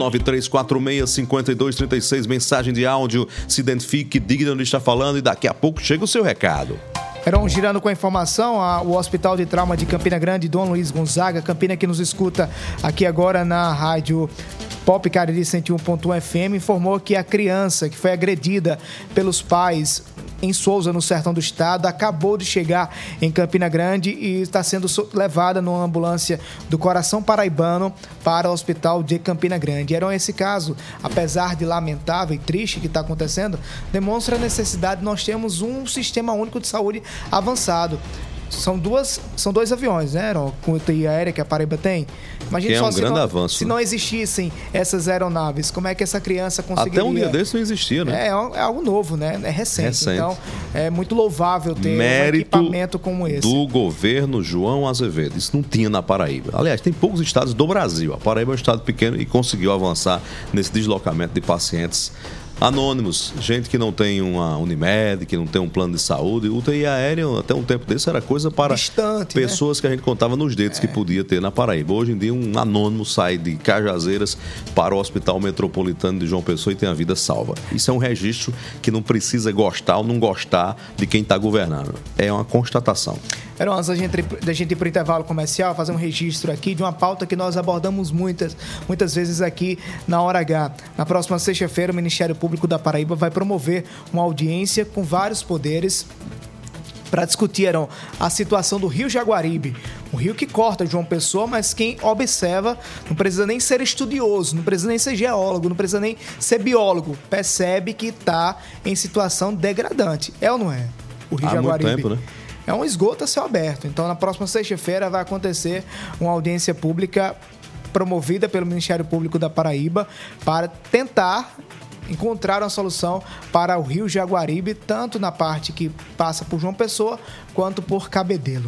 993465236. Mensagem de áudio. Se identifique, diga de onde está falando e daqui a pouco chega o seu recado. Heron, girando com a informação, o Hospital de Trauma de Campina Grande, Dom Luiz Gonzaga, Campina, que nos escuta aqui agora na rádio Pop Cariri 101.1 FM, informou que a criança que foi agredida pelos pais em Souza, no sertão do estado, acabou de chegar em Campina Grande e está sendo levada numa ambulância do Coração Paraibano para o Hospital de Campina Grande. Era esse caso, apesar de lamentável e triste que está acontecendo, demonstra a necessidade de nós termos um sistema único de saúde avançado. São dois aviões, né, Heron? Com UTI aérea que a Paraíba tem. Imagina só, um grande avanço. Se não existissem essas aeronaves, como é que essa criança conseguiria... Até um dia desse não existia, né? É algo novo, né? É recente. Então, é muito louvável ter mérito um equipamento como esse. Do governo João Azevedo. Isso não tinha na Paraíba. Aliás, tem poucos estados do Brasil. A Paraíba é um estado pequeno e conseguiu avançar nesse deslocamento de pacientes anônimos, gente que não tem uma Unimed, que não tem um plano de saúde. O UTI aéreo, até um tempo desse, era coisa para distante, pessoas, né? Que a gente contava nos dedos que podia ter na Paraíba. Hoje em dia, um anônimo sai de Cajazeiras para o Hospital Metropolitano de João Pessoa e tem a vida salva. Isso é um registro que não precisa gostar ou não gostar de quem está governando. É uma constatação. Heron, antes da gente ir para o intervalo comercial, fazer um registro aqui de uma pauta que nós abordamos muitas vezes aqui na Hora H. Na próxima sexta-feira, o Ministério Público da Paraíba vai promover uma audiência com vários poderes para discutir, Heron, a situação do Rio Jaguaribe, um rio que corta João Pessoa, mas quem observa não precisa nem ser estudioso, não precisa nem ser geólogo, não precisa nem ser biólogo, percebe que está em situação degradante. É ou não é? O Rio Jaguaribe. Há muito tempo, né? É um esgoto a céu aberto. Então, na próxima sexta-feira vai acontecer uma audiência pública promovida pelo Ministério Público da Paraíba para tentar encontrar uma solução para o Rio Jaguaribe, tanto na parte que passa por João Pessoa, quanto por Cabedelo.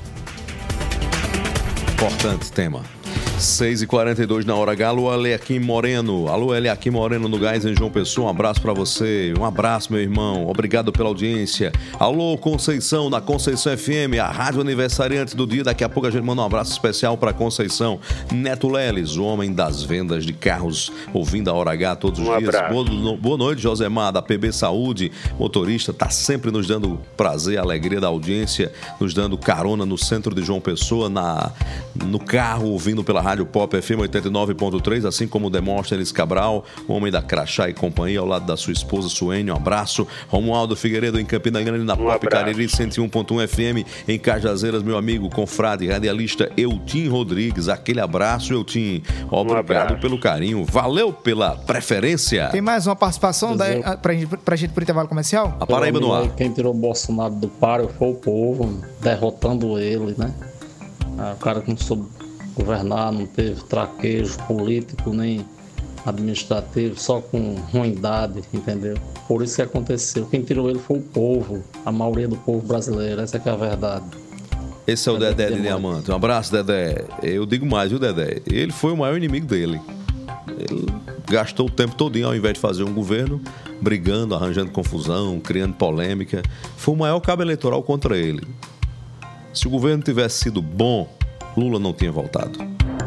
Importante tema. 6h42 na Hora H. Alô, Eliakim Moreno. Alô, Eliakim Moreno no Gás em João Pessoa. Um abraço pra você. Um abraço, meu irmão. Obrigado pela audiência. Alô, Conceição, da Conceição FM, a rádio aniversariante do dia. Daqui a pouco a gente manda um abraço especial pra Conceição. Neto Leles, o homem das vendas de carros, ouvindo a Hora H todos os dias. Boa noite, Josemar, da PB Saúde. Motorista, tá sempre nos dando prazer, alegria da audiência, nos dando carona no centro de João Pessoa, no carro, ouvindo pela Rádio Pop FM 89.3, assim como demonstra Elis Cabral, o homem da Crachá e companhia, ao lado da sua esposa Suene. Um abraço. Romualdo Figueiredo em Campina Grande, na Pop Cariri 101.1 FM, em Cajazeiras, meu amigo, confrade, radialista Eutim Rodrigues. Aquele abraço, Eutim. Obrigado pelo carinho. Valeu pela preferência. Tem mais uma participação pra gente ir pro intervalo comercial? A Paraíba no ar. Quem tirou o Bolsonaro do páreo foi o povo, derrotando ele, né? O cara que não soube governar, não teve traquejo político nem administrativo, só com ruindade, entendeu? Por isso que aconteceu. Quem tirou ele foi o povo, a maioria do povo brasileiro, essa que é a verdade. Esse é o Dedé de Diamante. Um abraço, Dedé. Eu digo mais, viu, Dedé? Ele foi o maior inimigo dele. Ele gastou o tempo todinho, ao invés de fazer um governo, brigando, arranjando confusão, criando polêmica. Foi o maior cabo eleitoral contra ele. Se o governo tivesse sido bom, Lula não tinha voltado.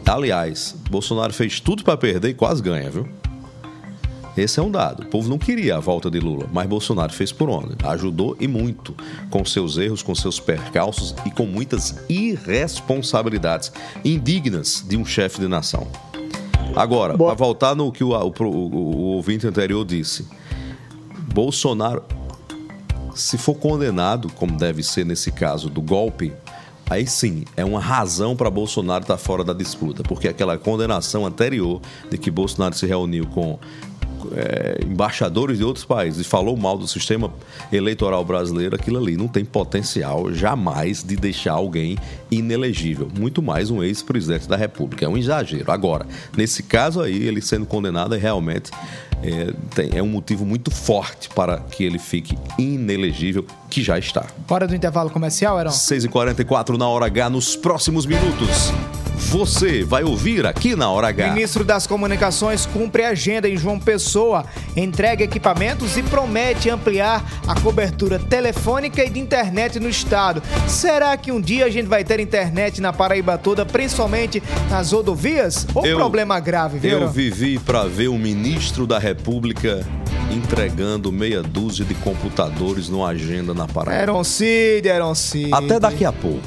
Aliás, Bolsonaro fez tudo para perder e quase ganha, viu? Esse é um dado. O povo não queria a volta de Lula, mas Bolsonaro fez por onde? Ajudou e muito, com seus erros, com seus percalços e com muitas irresponsabilidades indignas de um chefe de nação. Agora, para voltar no que o ouvinte anterior disse, Bolsonaro, se for condenado, como deve ser nesse caso do golpe, aí sim, é uma razão para Bolsonaro estar fora da disputa, porque aquela condenação anterior de que Bolsonaro se reuniu com embaixadores de outros países e falou mal do sistema eleitoral brasileiro, aquilo ali não tem potencial jamais de deixar alguém inelegível, muito mais um ex-presidente da República, é um exagero. Agora, nesse caso aí, ele sendo condenado realmente é um motivo muito forte para que ele fique inelegível, que já está. Hora do intervalo comercial, Heron? 6h44 na Hora H, nos próximos minutos. Você vai ouvir aqui na Hora H. Ministro das Comunicações cumpre a agenda em João Pessoa, entrega equipamentos e promete ampliar a cobertura telefônica e de internet no estado. Será que um dia a gente vai ter internet na Paraíba toda, principalmente nas rodovias? Ou problema grave, viu? Eu vivi para ver o ministro da República entregando meia dúzia de computadores numa agenda na Paraíba. Heron Cid. Até daqui a pouco.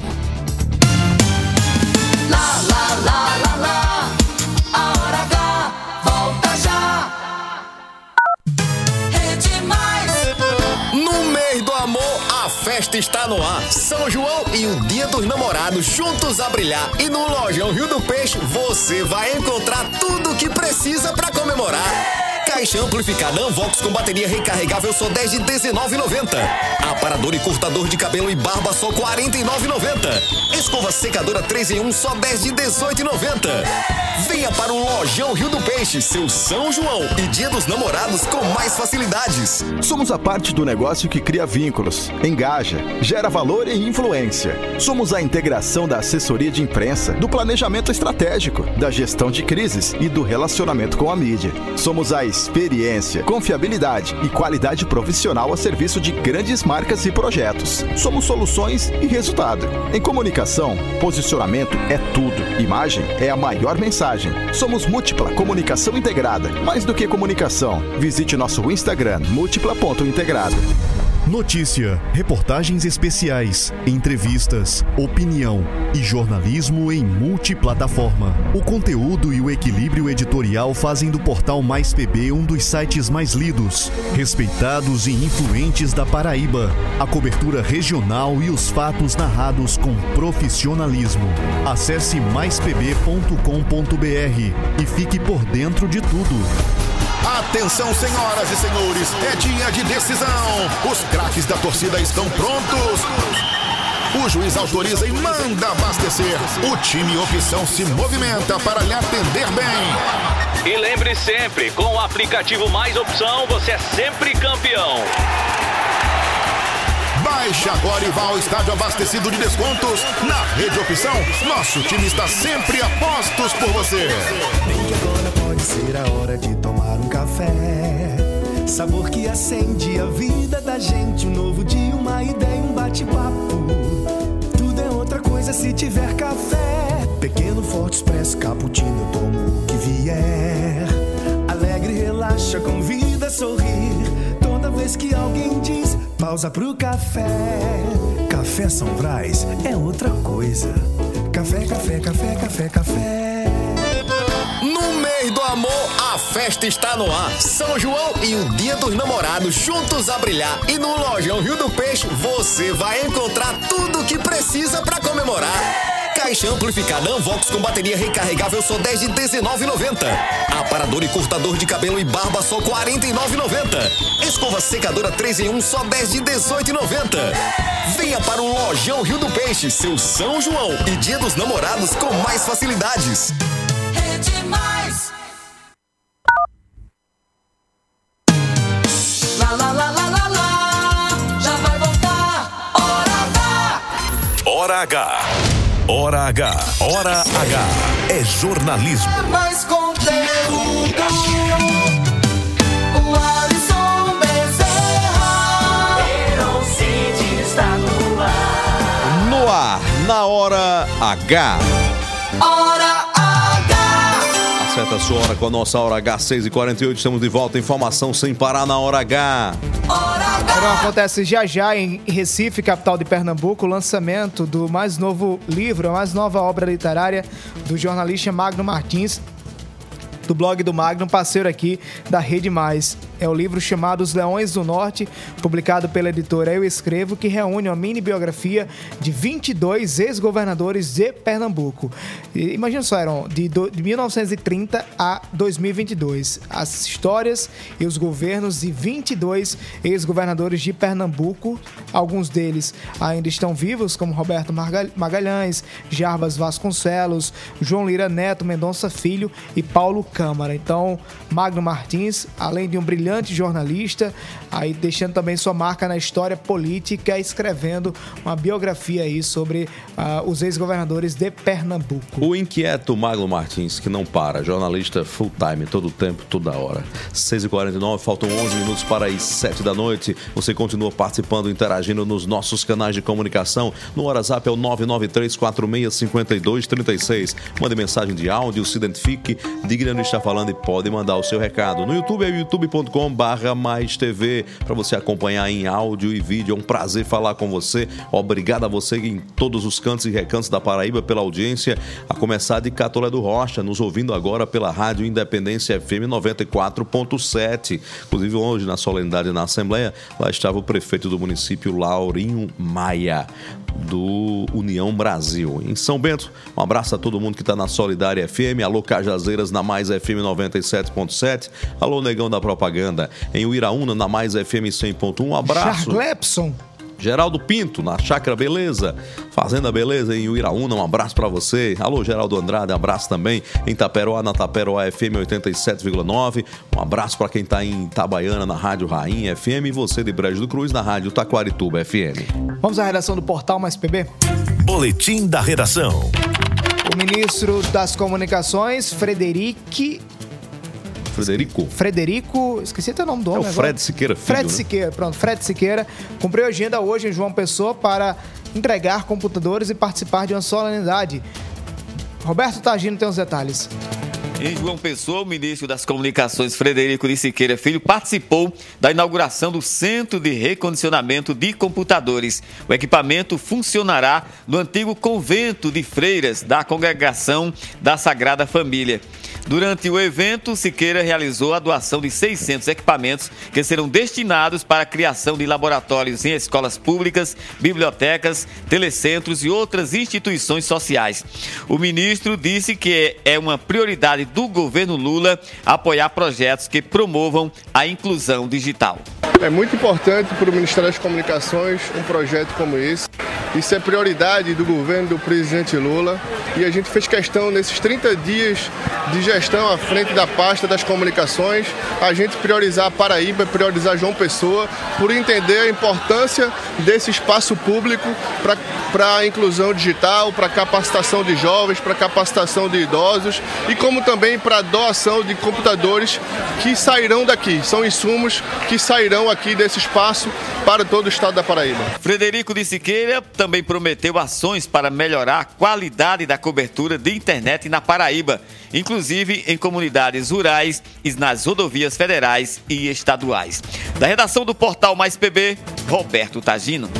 A Hora H volta já. Rede Mais. No mês do amor, a festa está no ar. São João e o Dia dos Namorados juntos a brilhar. E no Lojão Rio do Peixe você vai encontrar tudo o que precisa para comemorar. Caixa amplificada Unvox com bateria recarregável só 10 de R$19,90. Aparador e cortador de cabelo e barba só R$49,90. Escova secadora 3 em 1 só 10 de R$18,90. Venha para o Lojão Rio do Peixe, seu São João e Dia dos Namorados com mais facilidades. Somos a parte do negócio que cria vínculos, engaja, gera valor e influência. Somos a integração da assessoria de imprensa, do planejamento estratégico, da gestão de crises e do relacionamento com a mídia. Somos a experiência, confiabilidade e qualidade profissional a serviço de grandes marcas e projetos. Somos soluções e resultado. Em comunicação, posicionamento é tudo. Imagem é a maior mensagem. Somos Múltipla Comunicação Integrada. Mais do que comunicação, visite nosso Instagram, múltipla.integrada. Notícia, reportagens especiais, entrevistas, opinião e jornalismo em multiplataforma. O conteúdo e o equilíbrio editorial fazem do portal Mais PB um dos sites mais lidos, respeitados e influentes da Paraíba. A cobertura regional e os fatos narrados com profissionalismo. Acesse maispb.com.br e fique por dentro de tudo. Atenção, senhoras e senhores, é dia de decisão. Os craques da torcida estão prontos. O juiz autoriza e manda abastecer. O time opção se movimenta para lhe atender bem. E lembre sempre, com o aplicativo Mais Opção, você é sempre campeão. Baixe agora e vá ao estádio abastecido de descontos. Na Rede Opção, nosso time está sempre a postos por você. Pode ser a hora de tomar um café. Sabor que acende a vida da gente. Um novo dia, uma ideia, um bate-papo. Tudo é outra coisa se tiver café. Pequeno, forte, expresso, cappuccino, eu tomo o que vier. Alegre, relaxa, convida a sorrir. Toda vez que alguém diz pausa pro café. Café São Brás é outra coisa. Café, café, café, café, café. No mês do amor, a festa está no ar. São João e o Dia dos Namorados juntos a brilhar. E no Lojão Rio do Peixe você vai encontrar tudo o que precisa para comemorar. Caixa amplificada Unvox com bateria recarregável só 10 de R$19,90. Aparador e cortador de cabelo e barba só R$49,90. Escova secadora 3 em 1 só 10 de R$18,90. Venha para o Lojão Rio do Peixe, seu São João e Dia dos Namorados com mais facilidades. Rede Mais. Lá, lá, lá, lá, lá, lá. Já vai voltar. Hora H. Hora H. Hora H. Hora H. É jornalismo. É mais conteúdo. O Alisson Bezerra. Heron Cid está no ar. No ar, na Hora H. Hora H. completa a sua hora com a nossa Hora H, 6h48. Estamos de volta. Informação sem parar na Hora H. Agora acontece já em Recife, capital de Pernambuco, o lançamento do mais novo livro, a mais nova obra literária do jornalista Magno Martins, do blog do Magno, parceiro aqui da Rede Mais. É o livro chamado Os Leões do Norte, publicado pela editora Eu Escrevo, que reúne uma mini biografia de 22 ex-governadores de Pernambuco. E, imagina só, Heron, de 1930 a 2022. As histórias e os governos de 22 ex-governadores de Pernambuco. Alguns deles ainda estão vivos, como Roberto Magalhães, Jarbas Vasconcelos, João Lira Neto, Mendonça Filho e Paulo Câmara. Então, Magno Martins, além de um brilhante jornalista, aí deixando também sua marca na história política, escrevendo uma biografia aí sobre os ex-governadores de Pernambuco. O inquieto Magno Martins, que não para, jornalista full time, todo o tempo, toda hora. 6h49, faltam 11 minutos para as 7 da noite. Você continua participando, interagindo nos nossos canais de comunicação. No WhatsApp é o 993465236. Mande mensagem de áudio, se identifique, diga onde está falando e pode mandar o seu recado. No YouTube é youtube.com/maistv para você acompanhar em áudio e vídeo. É um prazer falar com você. Obrigado a você em todos os cantos e recantos da Paraíba pela audiência, a começar de Catolé do Rocha, nos ouvindo agora pela Rádio Independência FM 94.7. Inclusive hoje na solenidade na Assembleia, lá estava o prefeito do município, Laurinho Maia, do União Brasil. Em São Bento, um abraço a todo mundo que está na Solidária FM, alô Cajazeiras na Mais FM 97.7, alô Negão da Propaganda, em Uiraúna na Mais FM 100.1, um abraço. Charlepson. Geraldo Pinto, na Chácara Beleza, Fazenda Beleza em Uiraúna, um abraço para você. Alô, Geraldo Andrade, abraço também. Em Taperoá, na Taperoá FM 87,9. Um abraço para quem está em Itabaiana, na Rádio Rainha FM. E você de Brejo do Cruz, na Rádio Taquarituba FM. Vamos à redação do Portal Mais PB? Boletim da Redação. O ministro das Comunicações, Frederico, esqueci até o nome do homem. É o Fred Siqueira Filho, Fred Siqueira, pronto, Fred Siqueira cumpriu agenda hoje em João Pessoa para entregar computadores e participar de uma solenidade. Roberto Tagino tem os detalhes. Em João Pessoa, o ministro das Comunicações, Frederico de Siqueira Filho, participou da inauguração do Centro de Recondicionamento de Computadores. O equipamento funcionará no antigo convento de freiras da Congregação da Sagrada Família. Durante o evento, Siqueira realizou a doação de 600 equipamentos que serão destinados para a criação de laboratórios em escolas públicas, bibliotecas, telecentros e outras instituições sociais. O ministro disse que é uma prioridade do governo Lula apoiar projetos que promovam a inclusão digital. É muito importante para o Ministério das Comunicações um projeto como esse. Isso é prioridade do governo do presidente Lula e a gente fez questão nesses 30 dias de gestão à frente da pasta das comunicações, a gente priorizar a Paraíba, priorizar João Pessoa, por entender a importância desse espaço público para a inclusão digital, para a capacitação de jovens, para a capacitação de idosos e como também para a doação de computadores que sairão daqui. São insumos que sairão aqui desse espaço para todo o estado da Paraíba. Frederico de Siqueira também prometeu ações para melhorar a qualidade da cobertura de internet na Paraíba, inclusive em comunidades rurais e nas rodovias federais e estaduais. Da redação do Portal Mais PB, Roberto Tagino.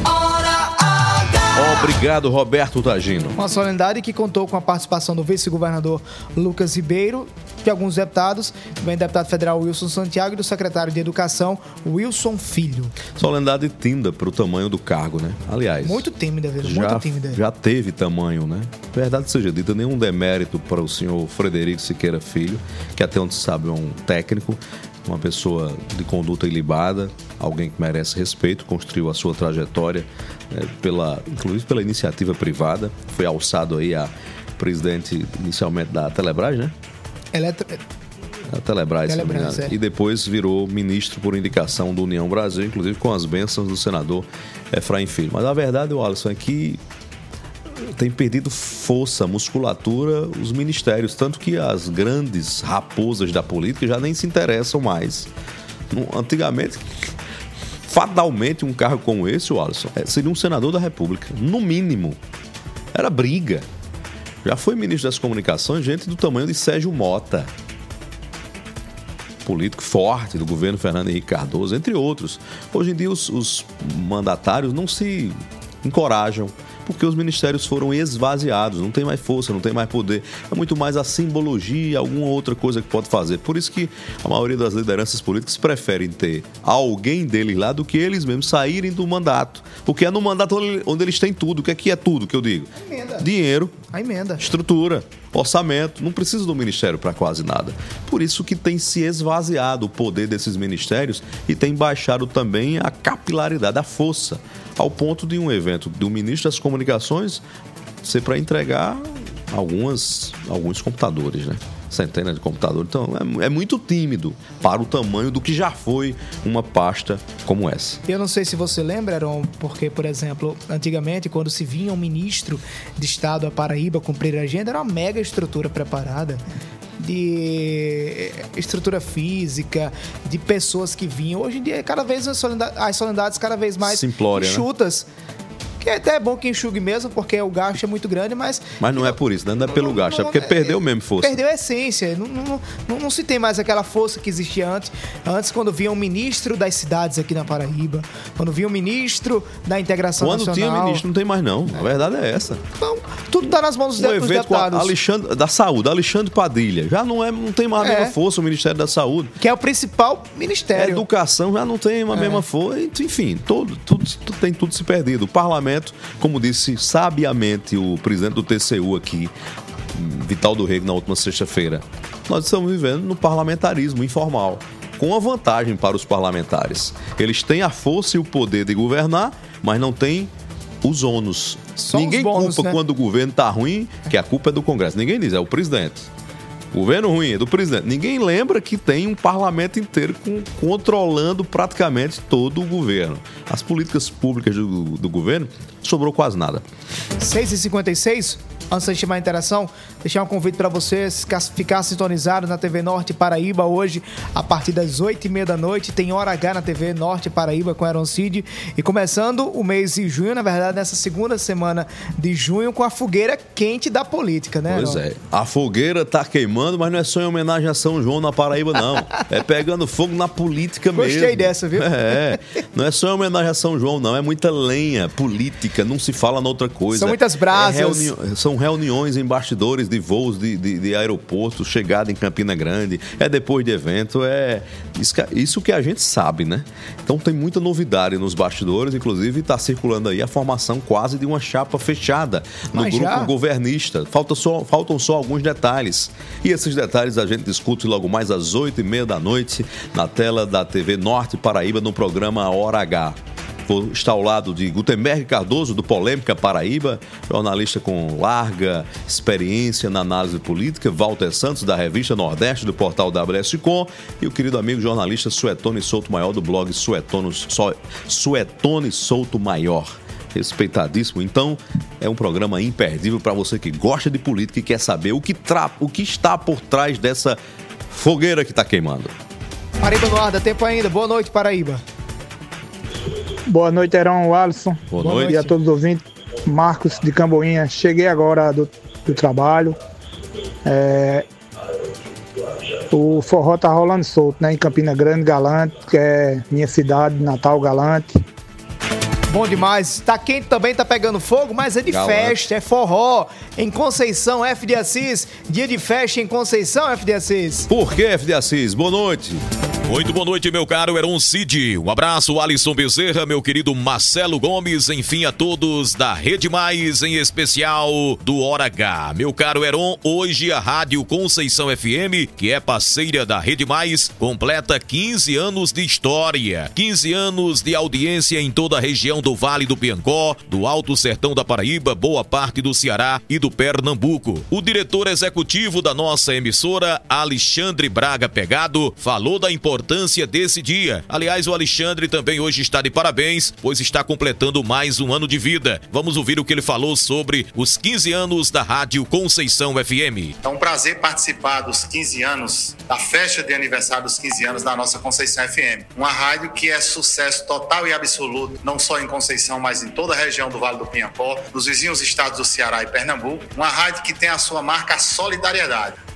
Obrigado, Roberto Tagino. Uma solenidade que contou com a participação do vice-governador Lucas Ribeiro, de alguns deputados, também do deputado federal Wilson Santiago e do secretário de Educação, Wilson Filho. Solenidade tímida para o tamanho do cargo, né? Aliás, muito tímida, muito tímida. Já teve tamanho, né? Verdade seja dita, nenhum demérito para o senhor Frederico Siqueira Filho, que até onde se sabe é um técnico, uma pessoa de conduta ilibada, alguém que merece respeito, construiu a sua trajetória, inclusive pela iniciativa privada, foi alçado aí a presidente inicialmente da Telebrás, né? A Telebrás, e depois virou ministro por indicação do União Brasil, inclusive com as bênçãos do senador Efraim Filho. Mas a verdade, Alisson, é que tem perdido força, musculatura os ministérios, tanto que as grandes raposas da política já nem se interessam mais. Antigamente, fatalmente, um cargo como esse, Alisson, seria um senador da República, no mínimo. Era briga. Já foi ministro das Comunicações gente do tamanho de Sérgio Mota. político forte do governo Fernando Henrique Cardoso, entre outros. Hoje em dia os mandatários não se encorajam, porque os ministérios foram esvaziados, não tem mais força, não tem mais poder. É muito mais a simbologia, alguma outra coisa que pode fazer. Por isso que a maioria das lideranças políticas preferem ter alguém deles lá do que eles mesmos saírem do mandato. Porque é no mandato onde eles têm tudo. O que é tudo que eu digo? A emenda. Dinheiro, a emenda, estrutura, orçamento. Não precisa do ministério para quase nada. Por isso que tem se esvaziado o poder desses ministérios e tem baixado também a capilaridade, a força, ao ponto de um evento do ministro das Comunicações ser para entregar alguns computadores, né? Centenas de computadores. Então, é muito tímido para o tamanho do que já foi uma pasta como essa. Eu não sei se você lembra, Heron, porque, por exemplo, antigamente, quando se vinha um ministro de Estado a Paraíba cumprir a agenda, era uma mega estrutura preparada, de estrutura física, de pessoas que vinham. Hoje em dia, cada vez as solenidades cada vez mais enxutas. Né? Que até é bom que enxugue mesmo, porque o gasto é muito grande, mas não é por isso, né? Não é pelo gasto, é porque perdeu mesmo força. Perdeu a essência. Não se tem mais aquela força que existia antes. Antes, quando vinha um ministro das cidades aqui na Paraíba, quando vinha um ministro da integração nacional. Quando tinha ministro, não tem mais não. A verdade é essa. Então, tudo está nas mãos dos deputados. Com da Saúde, Alexandre Padilha. Já não tem mais a mesma força o Ministério da Saúde. Que é o principal ministério. A educação já não tem a mesma força. Enfim, tem tudo se perdido. O parlamento, como disse sabiamente o presidente do TCU aqui, Vital do Rego, na última sexta-feira, nós estamos vivendo no parlamentarismo informal, com uma vantagem para os parlamentares. Eles têm a força e o poder de governar, mas não têm os ônus. Ninguém culpa, né, quando o governo está ruim, que a culpa é do Congresso. Ninguém diz, é o presidente. Governo ruim é do presidente. Ninguém lembra que tem um parlamento inteiro controlando praticamente todo o governo. As políticas públicas do governo sobrou quase nada. 6h56, antes de chamar a interação, deixar um convite para vocês ficar sintonizado na TV Norte Paraíba hoje, a partir das 8h30 da noite, tem Hora H na TV Norte Paraíba com Heron Cid, e começando o mês de junho, na verdade, nessa segunda semana de junho, com a fogueira quente da política, né, Heron? Pois é, a fogueira tá queimando, mas não é só em homenagem a São João na Paraíba, não. É pegando fogo na política mesmo. Gostei dessa, viu? Não é só em homenagem a São João, não. É muita lenha política, não se fala noutra coisa. São muitas brasas. São reuniões em bastidores de voos de aeroportos, chegada em Campina Grande, depois de evento, isso que a gente sabe, né? Então tem muita novidade nos bastidores, inclusive está circulando aí a formação quase de uma chapa fechada no grupo governista. Faltam só alguns detalhes. E esses detalhes a gente discute logo mais às 8h30 da noite na tela da TV Norte Paraíba, no programa Hora H. Está ao lado de Gutenberg Cardoso, do Polêmica Paraíba, jornalista com larga experiência na análise política, Walter Santos, da revista Nordeste, do portal WS.com, e o querido amigo jornalista Suetone Souto Maior, do blog Suetone Souto Maior. Respeitadíssimo. Então, é um programa imperdível para você que gosta de política e quer saber o que está por trás dessa fogueira que está queimando. Paraíba no ar, dá tempo ainda. Boa noite, Paraíba. Boa noite, Heron, Alisson. Boa noite. E a todos os ouvintes. Marcos de Camboinha. Cheguei agora do trabalho. O forró tá rolando solto, né? Em Campina Grande, Galante, que é minha cidade, Natal, Galante. Bom demais. Tá quente também, tá pegando fogo, mas é de festa, é forró. Em Conceição, F de Assis. Dia de festa em Conceição, F de Assis. Por que, F de Assis? Boa noite. Muito boa noite, meu caro Heron Cid. Um abraço, Alisson Bezerra, meu querido Marcelo Gomes, enfim, a todos da Rede Mais, em especial do Hora H. Meu caro Heron, hoje a Rádio Conceição FM, que é parceira da Rede Mais, completa 15 anos de história, 15 anos de audiência em toda a região do Vale do Piancó, do Alto Sertão da Paraíba, boa parte do Ceará e do Pernambuco. O diretor executivo da nossa emissora, Alexandre Braga Pegado, falou da importância desse dia. Aliás, o Alexandre também hoje está de parabéns, pois está completando mais um ano de vida. Vamos ouvir o que ele falou sobre os 15 anos da Rádio Conceição FM. É um prazer participar dos 15 anos, da festa de aniversário dos 15 anos da nossa Conceição FM. Uma rádio que é sucesso total e absoluto, não só em Conceição, mas em toda a região do Vale do Piancó, nos vizinhos estados do Ceará e Pernambuco. Uma rádio que tem a sua marca Solidariedade.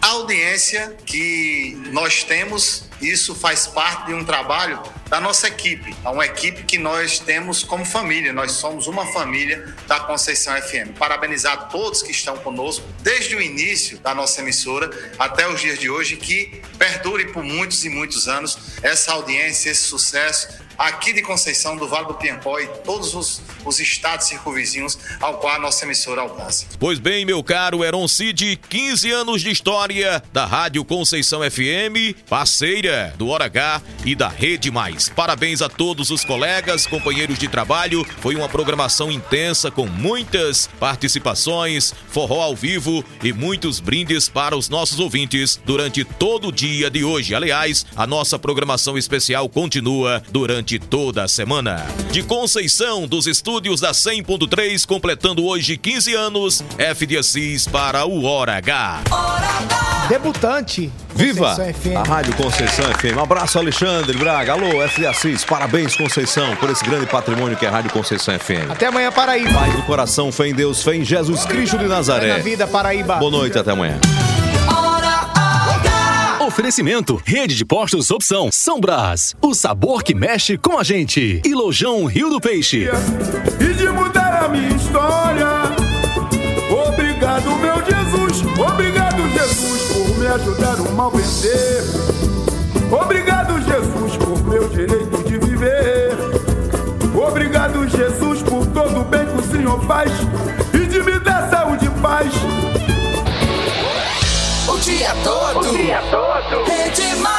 A audiência que nós temos, isso faz parte de um trabalho da nossa equipe. É uma equipe que nós temos como família. Nós somos uma família da Conceição FM. Parabenizar todos que estão conosco desde o início da nossa emissora até os dias de hoje, que perdure por muitos e muitos anos essa audiência, esse sucesso aqui de Conceição, do Vale do Piancó e todos os estados circunvizinhos ao qual a nossa emissora alcança. Pois bem, meu caro Heron Cid, 15 anos de história da Rádio Conceição FM, parceira do Hora H e da Rede Mais. Parabéns a todos os colegas, companheiros de trabalho. Foi uma programação intensa com muitas participações, forró ao vivo e muitos brindes para os nossos ouvintes durante todo o dia de hoje. Aliás, a nossa programação especial continua durante toda a semana. De Conceição, dos estúdios da 100.3, completando hoje 15 anos, F de Assis para o Hora H. Debutante. Viva Conceição FM. a Rádio Conceição FM. Um abraço, Alexandre Braga. Alô, F de Assis. Parabéns, Conceição, por esse grande patrimônio que é a Rádio Conceição FM. Até amanhã, Paraíba. Paz do coração, fé em Deus, fé em Jesus Cristo de Nazaré. Fé na vida, Paraíba. Boa noite, até amanhã. Oferecimento, Rede de Postos Opção, São Brás, o sabor que mexe com a gente. E Lojão Rio do Peixe. E de mudar a minha história. Obrigado, meu Jesus. Obrigado, Jesus, por me ajudar o mal vencer. Obrigado, Jesus, por meu direito de viver. Obrigado, Jesus, por todo o bem que o Senhor faz e de me dar saúde e paz. O dia todo. Rede Mais.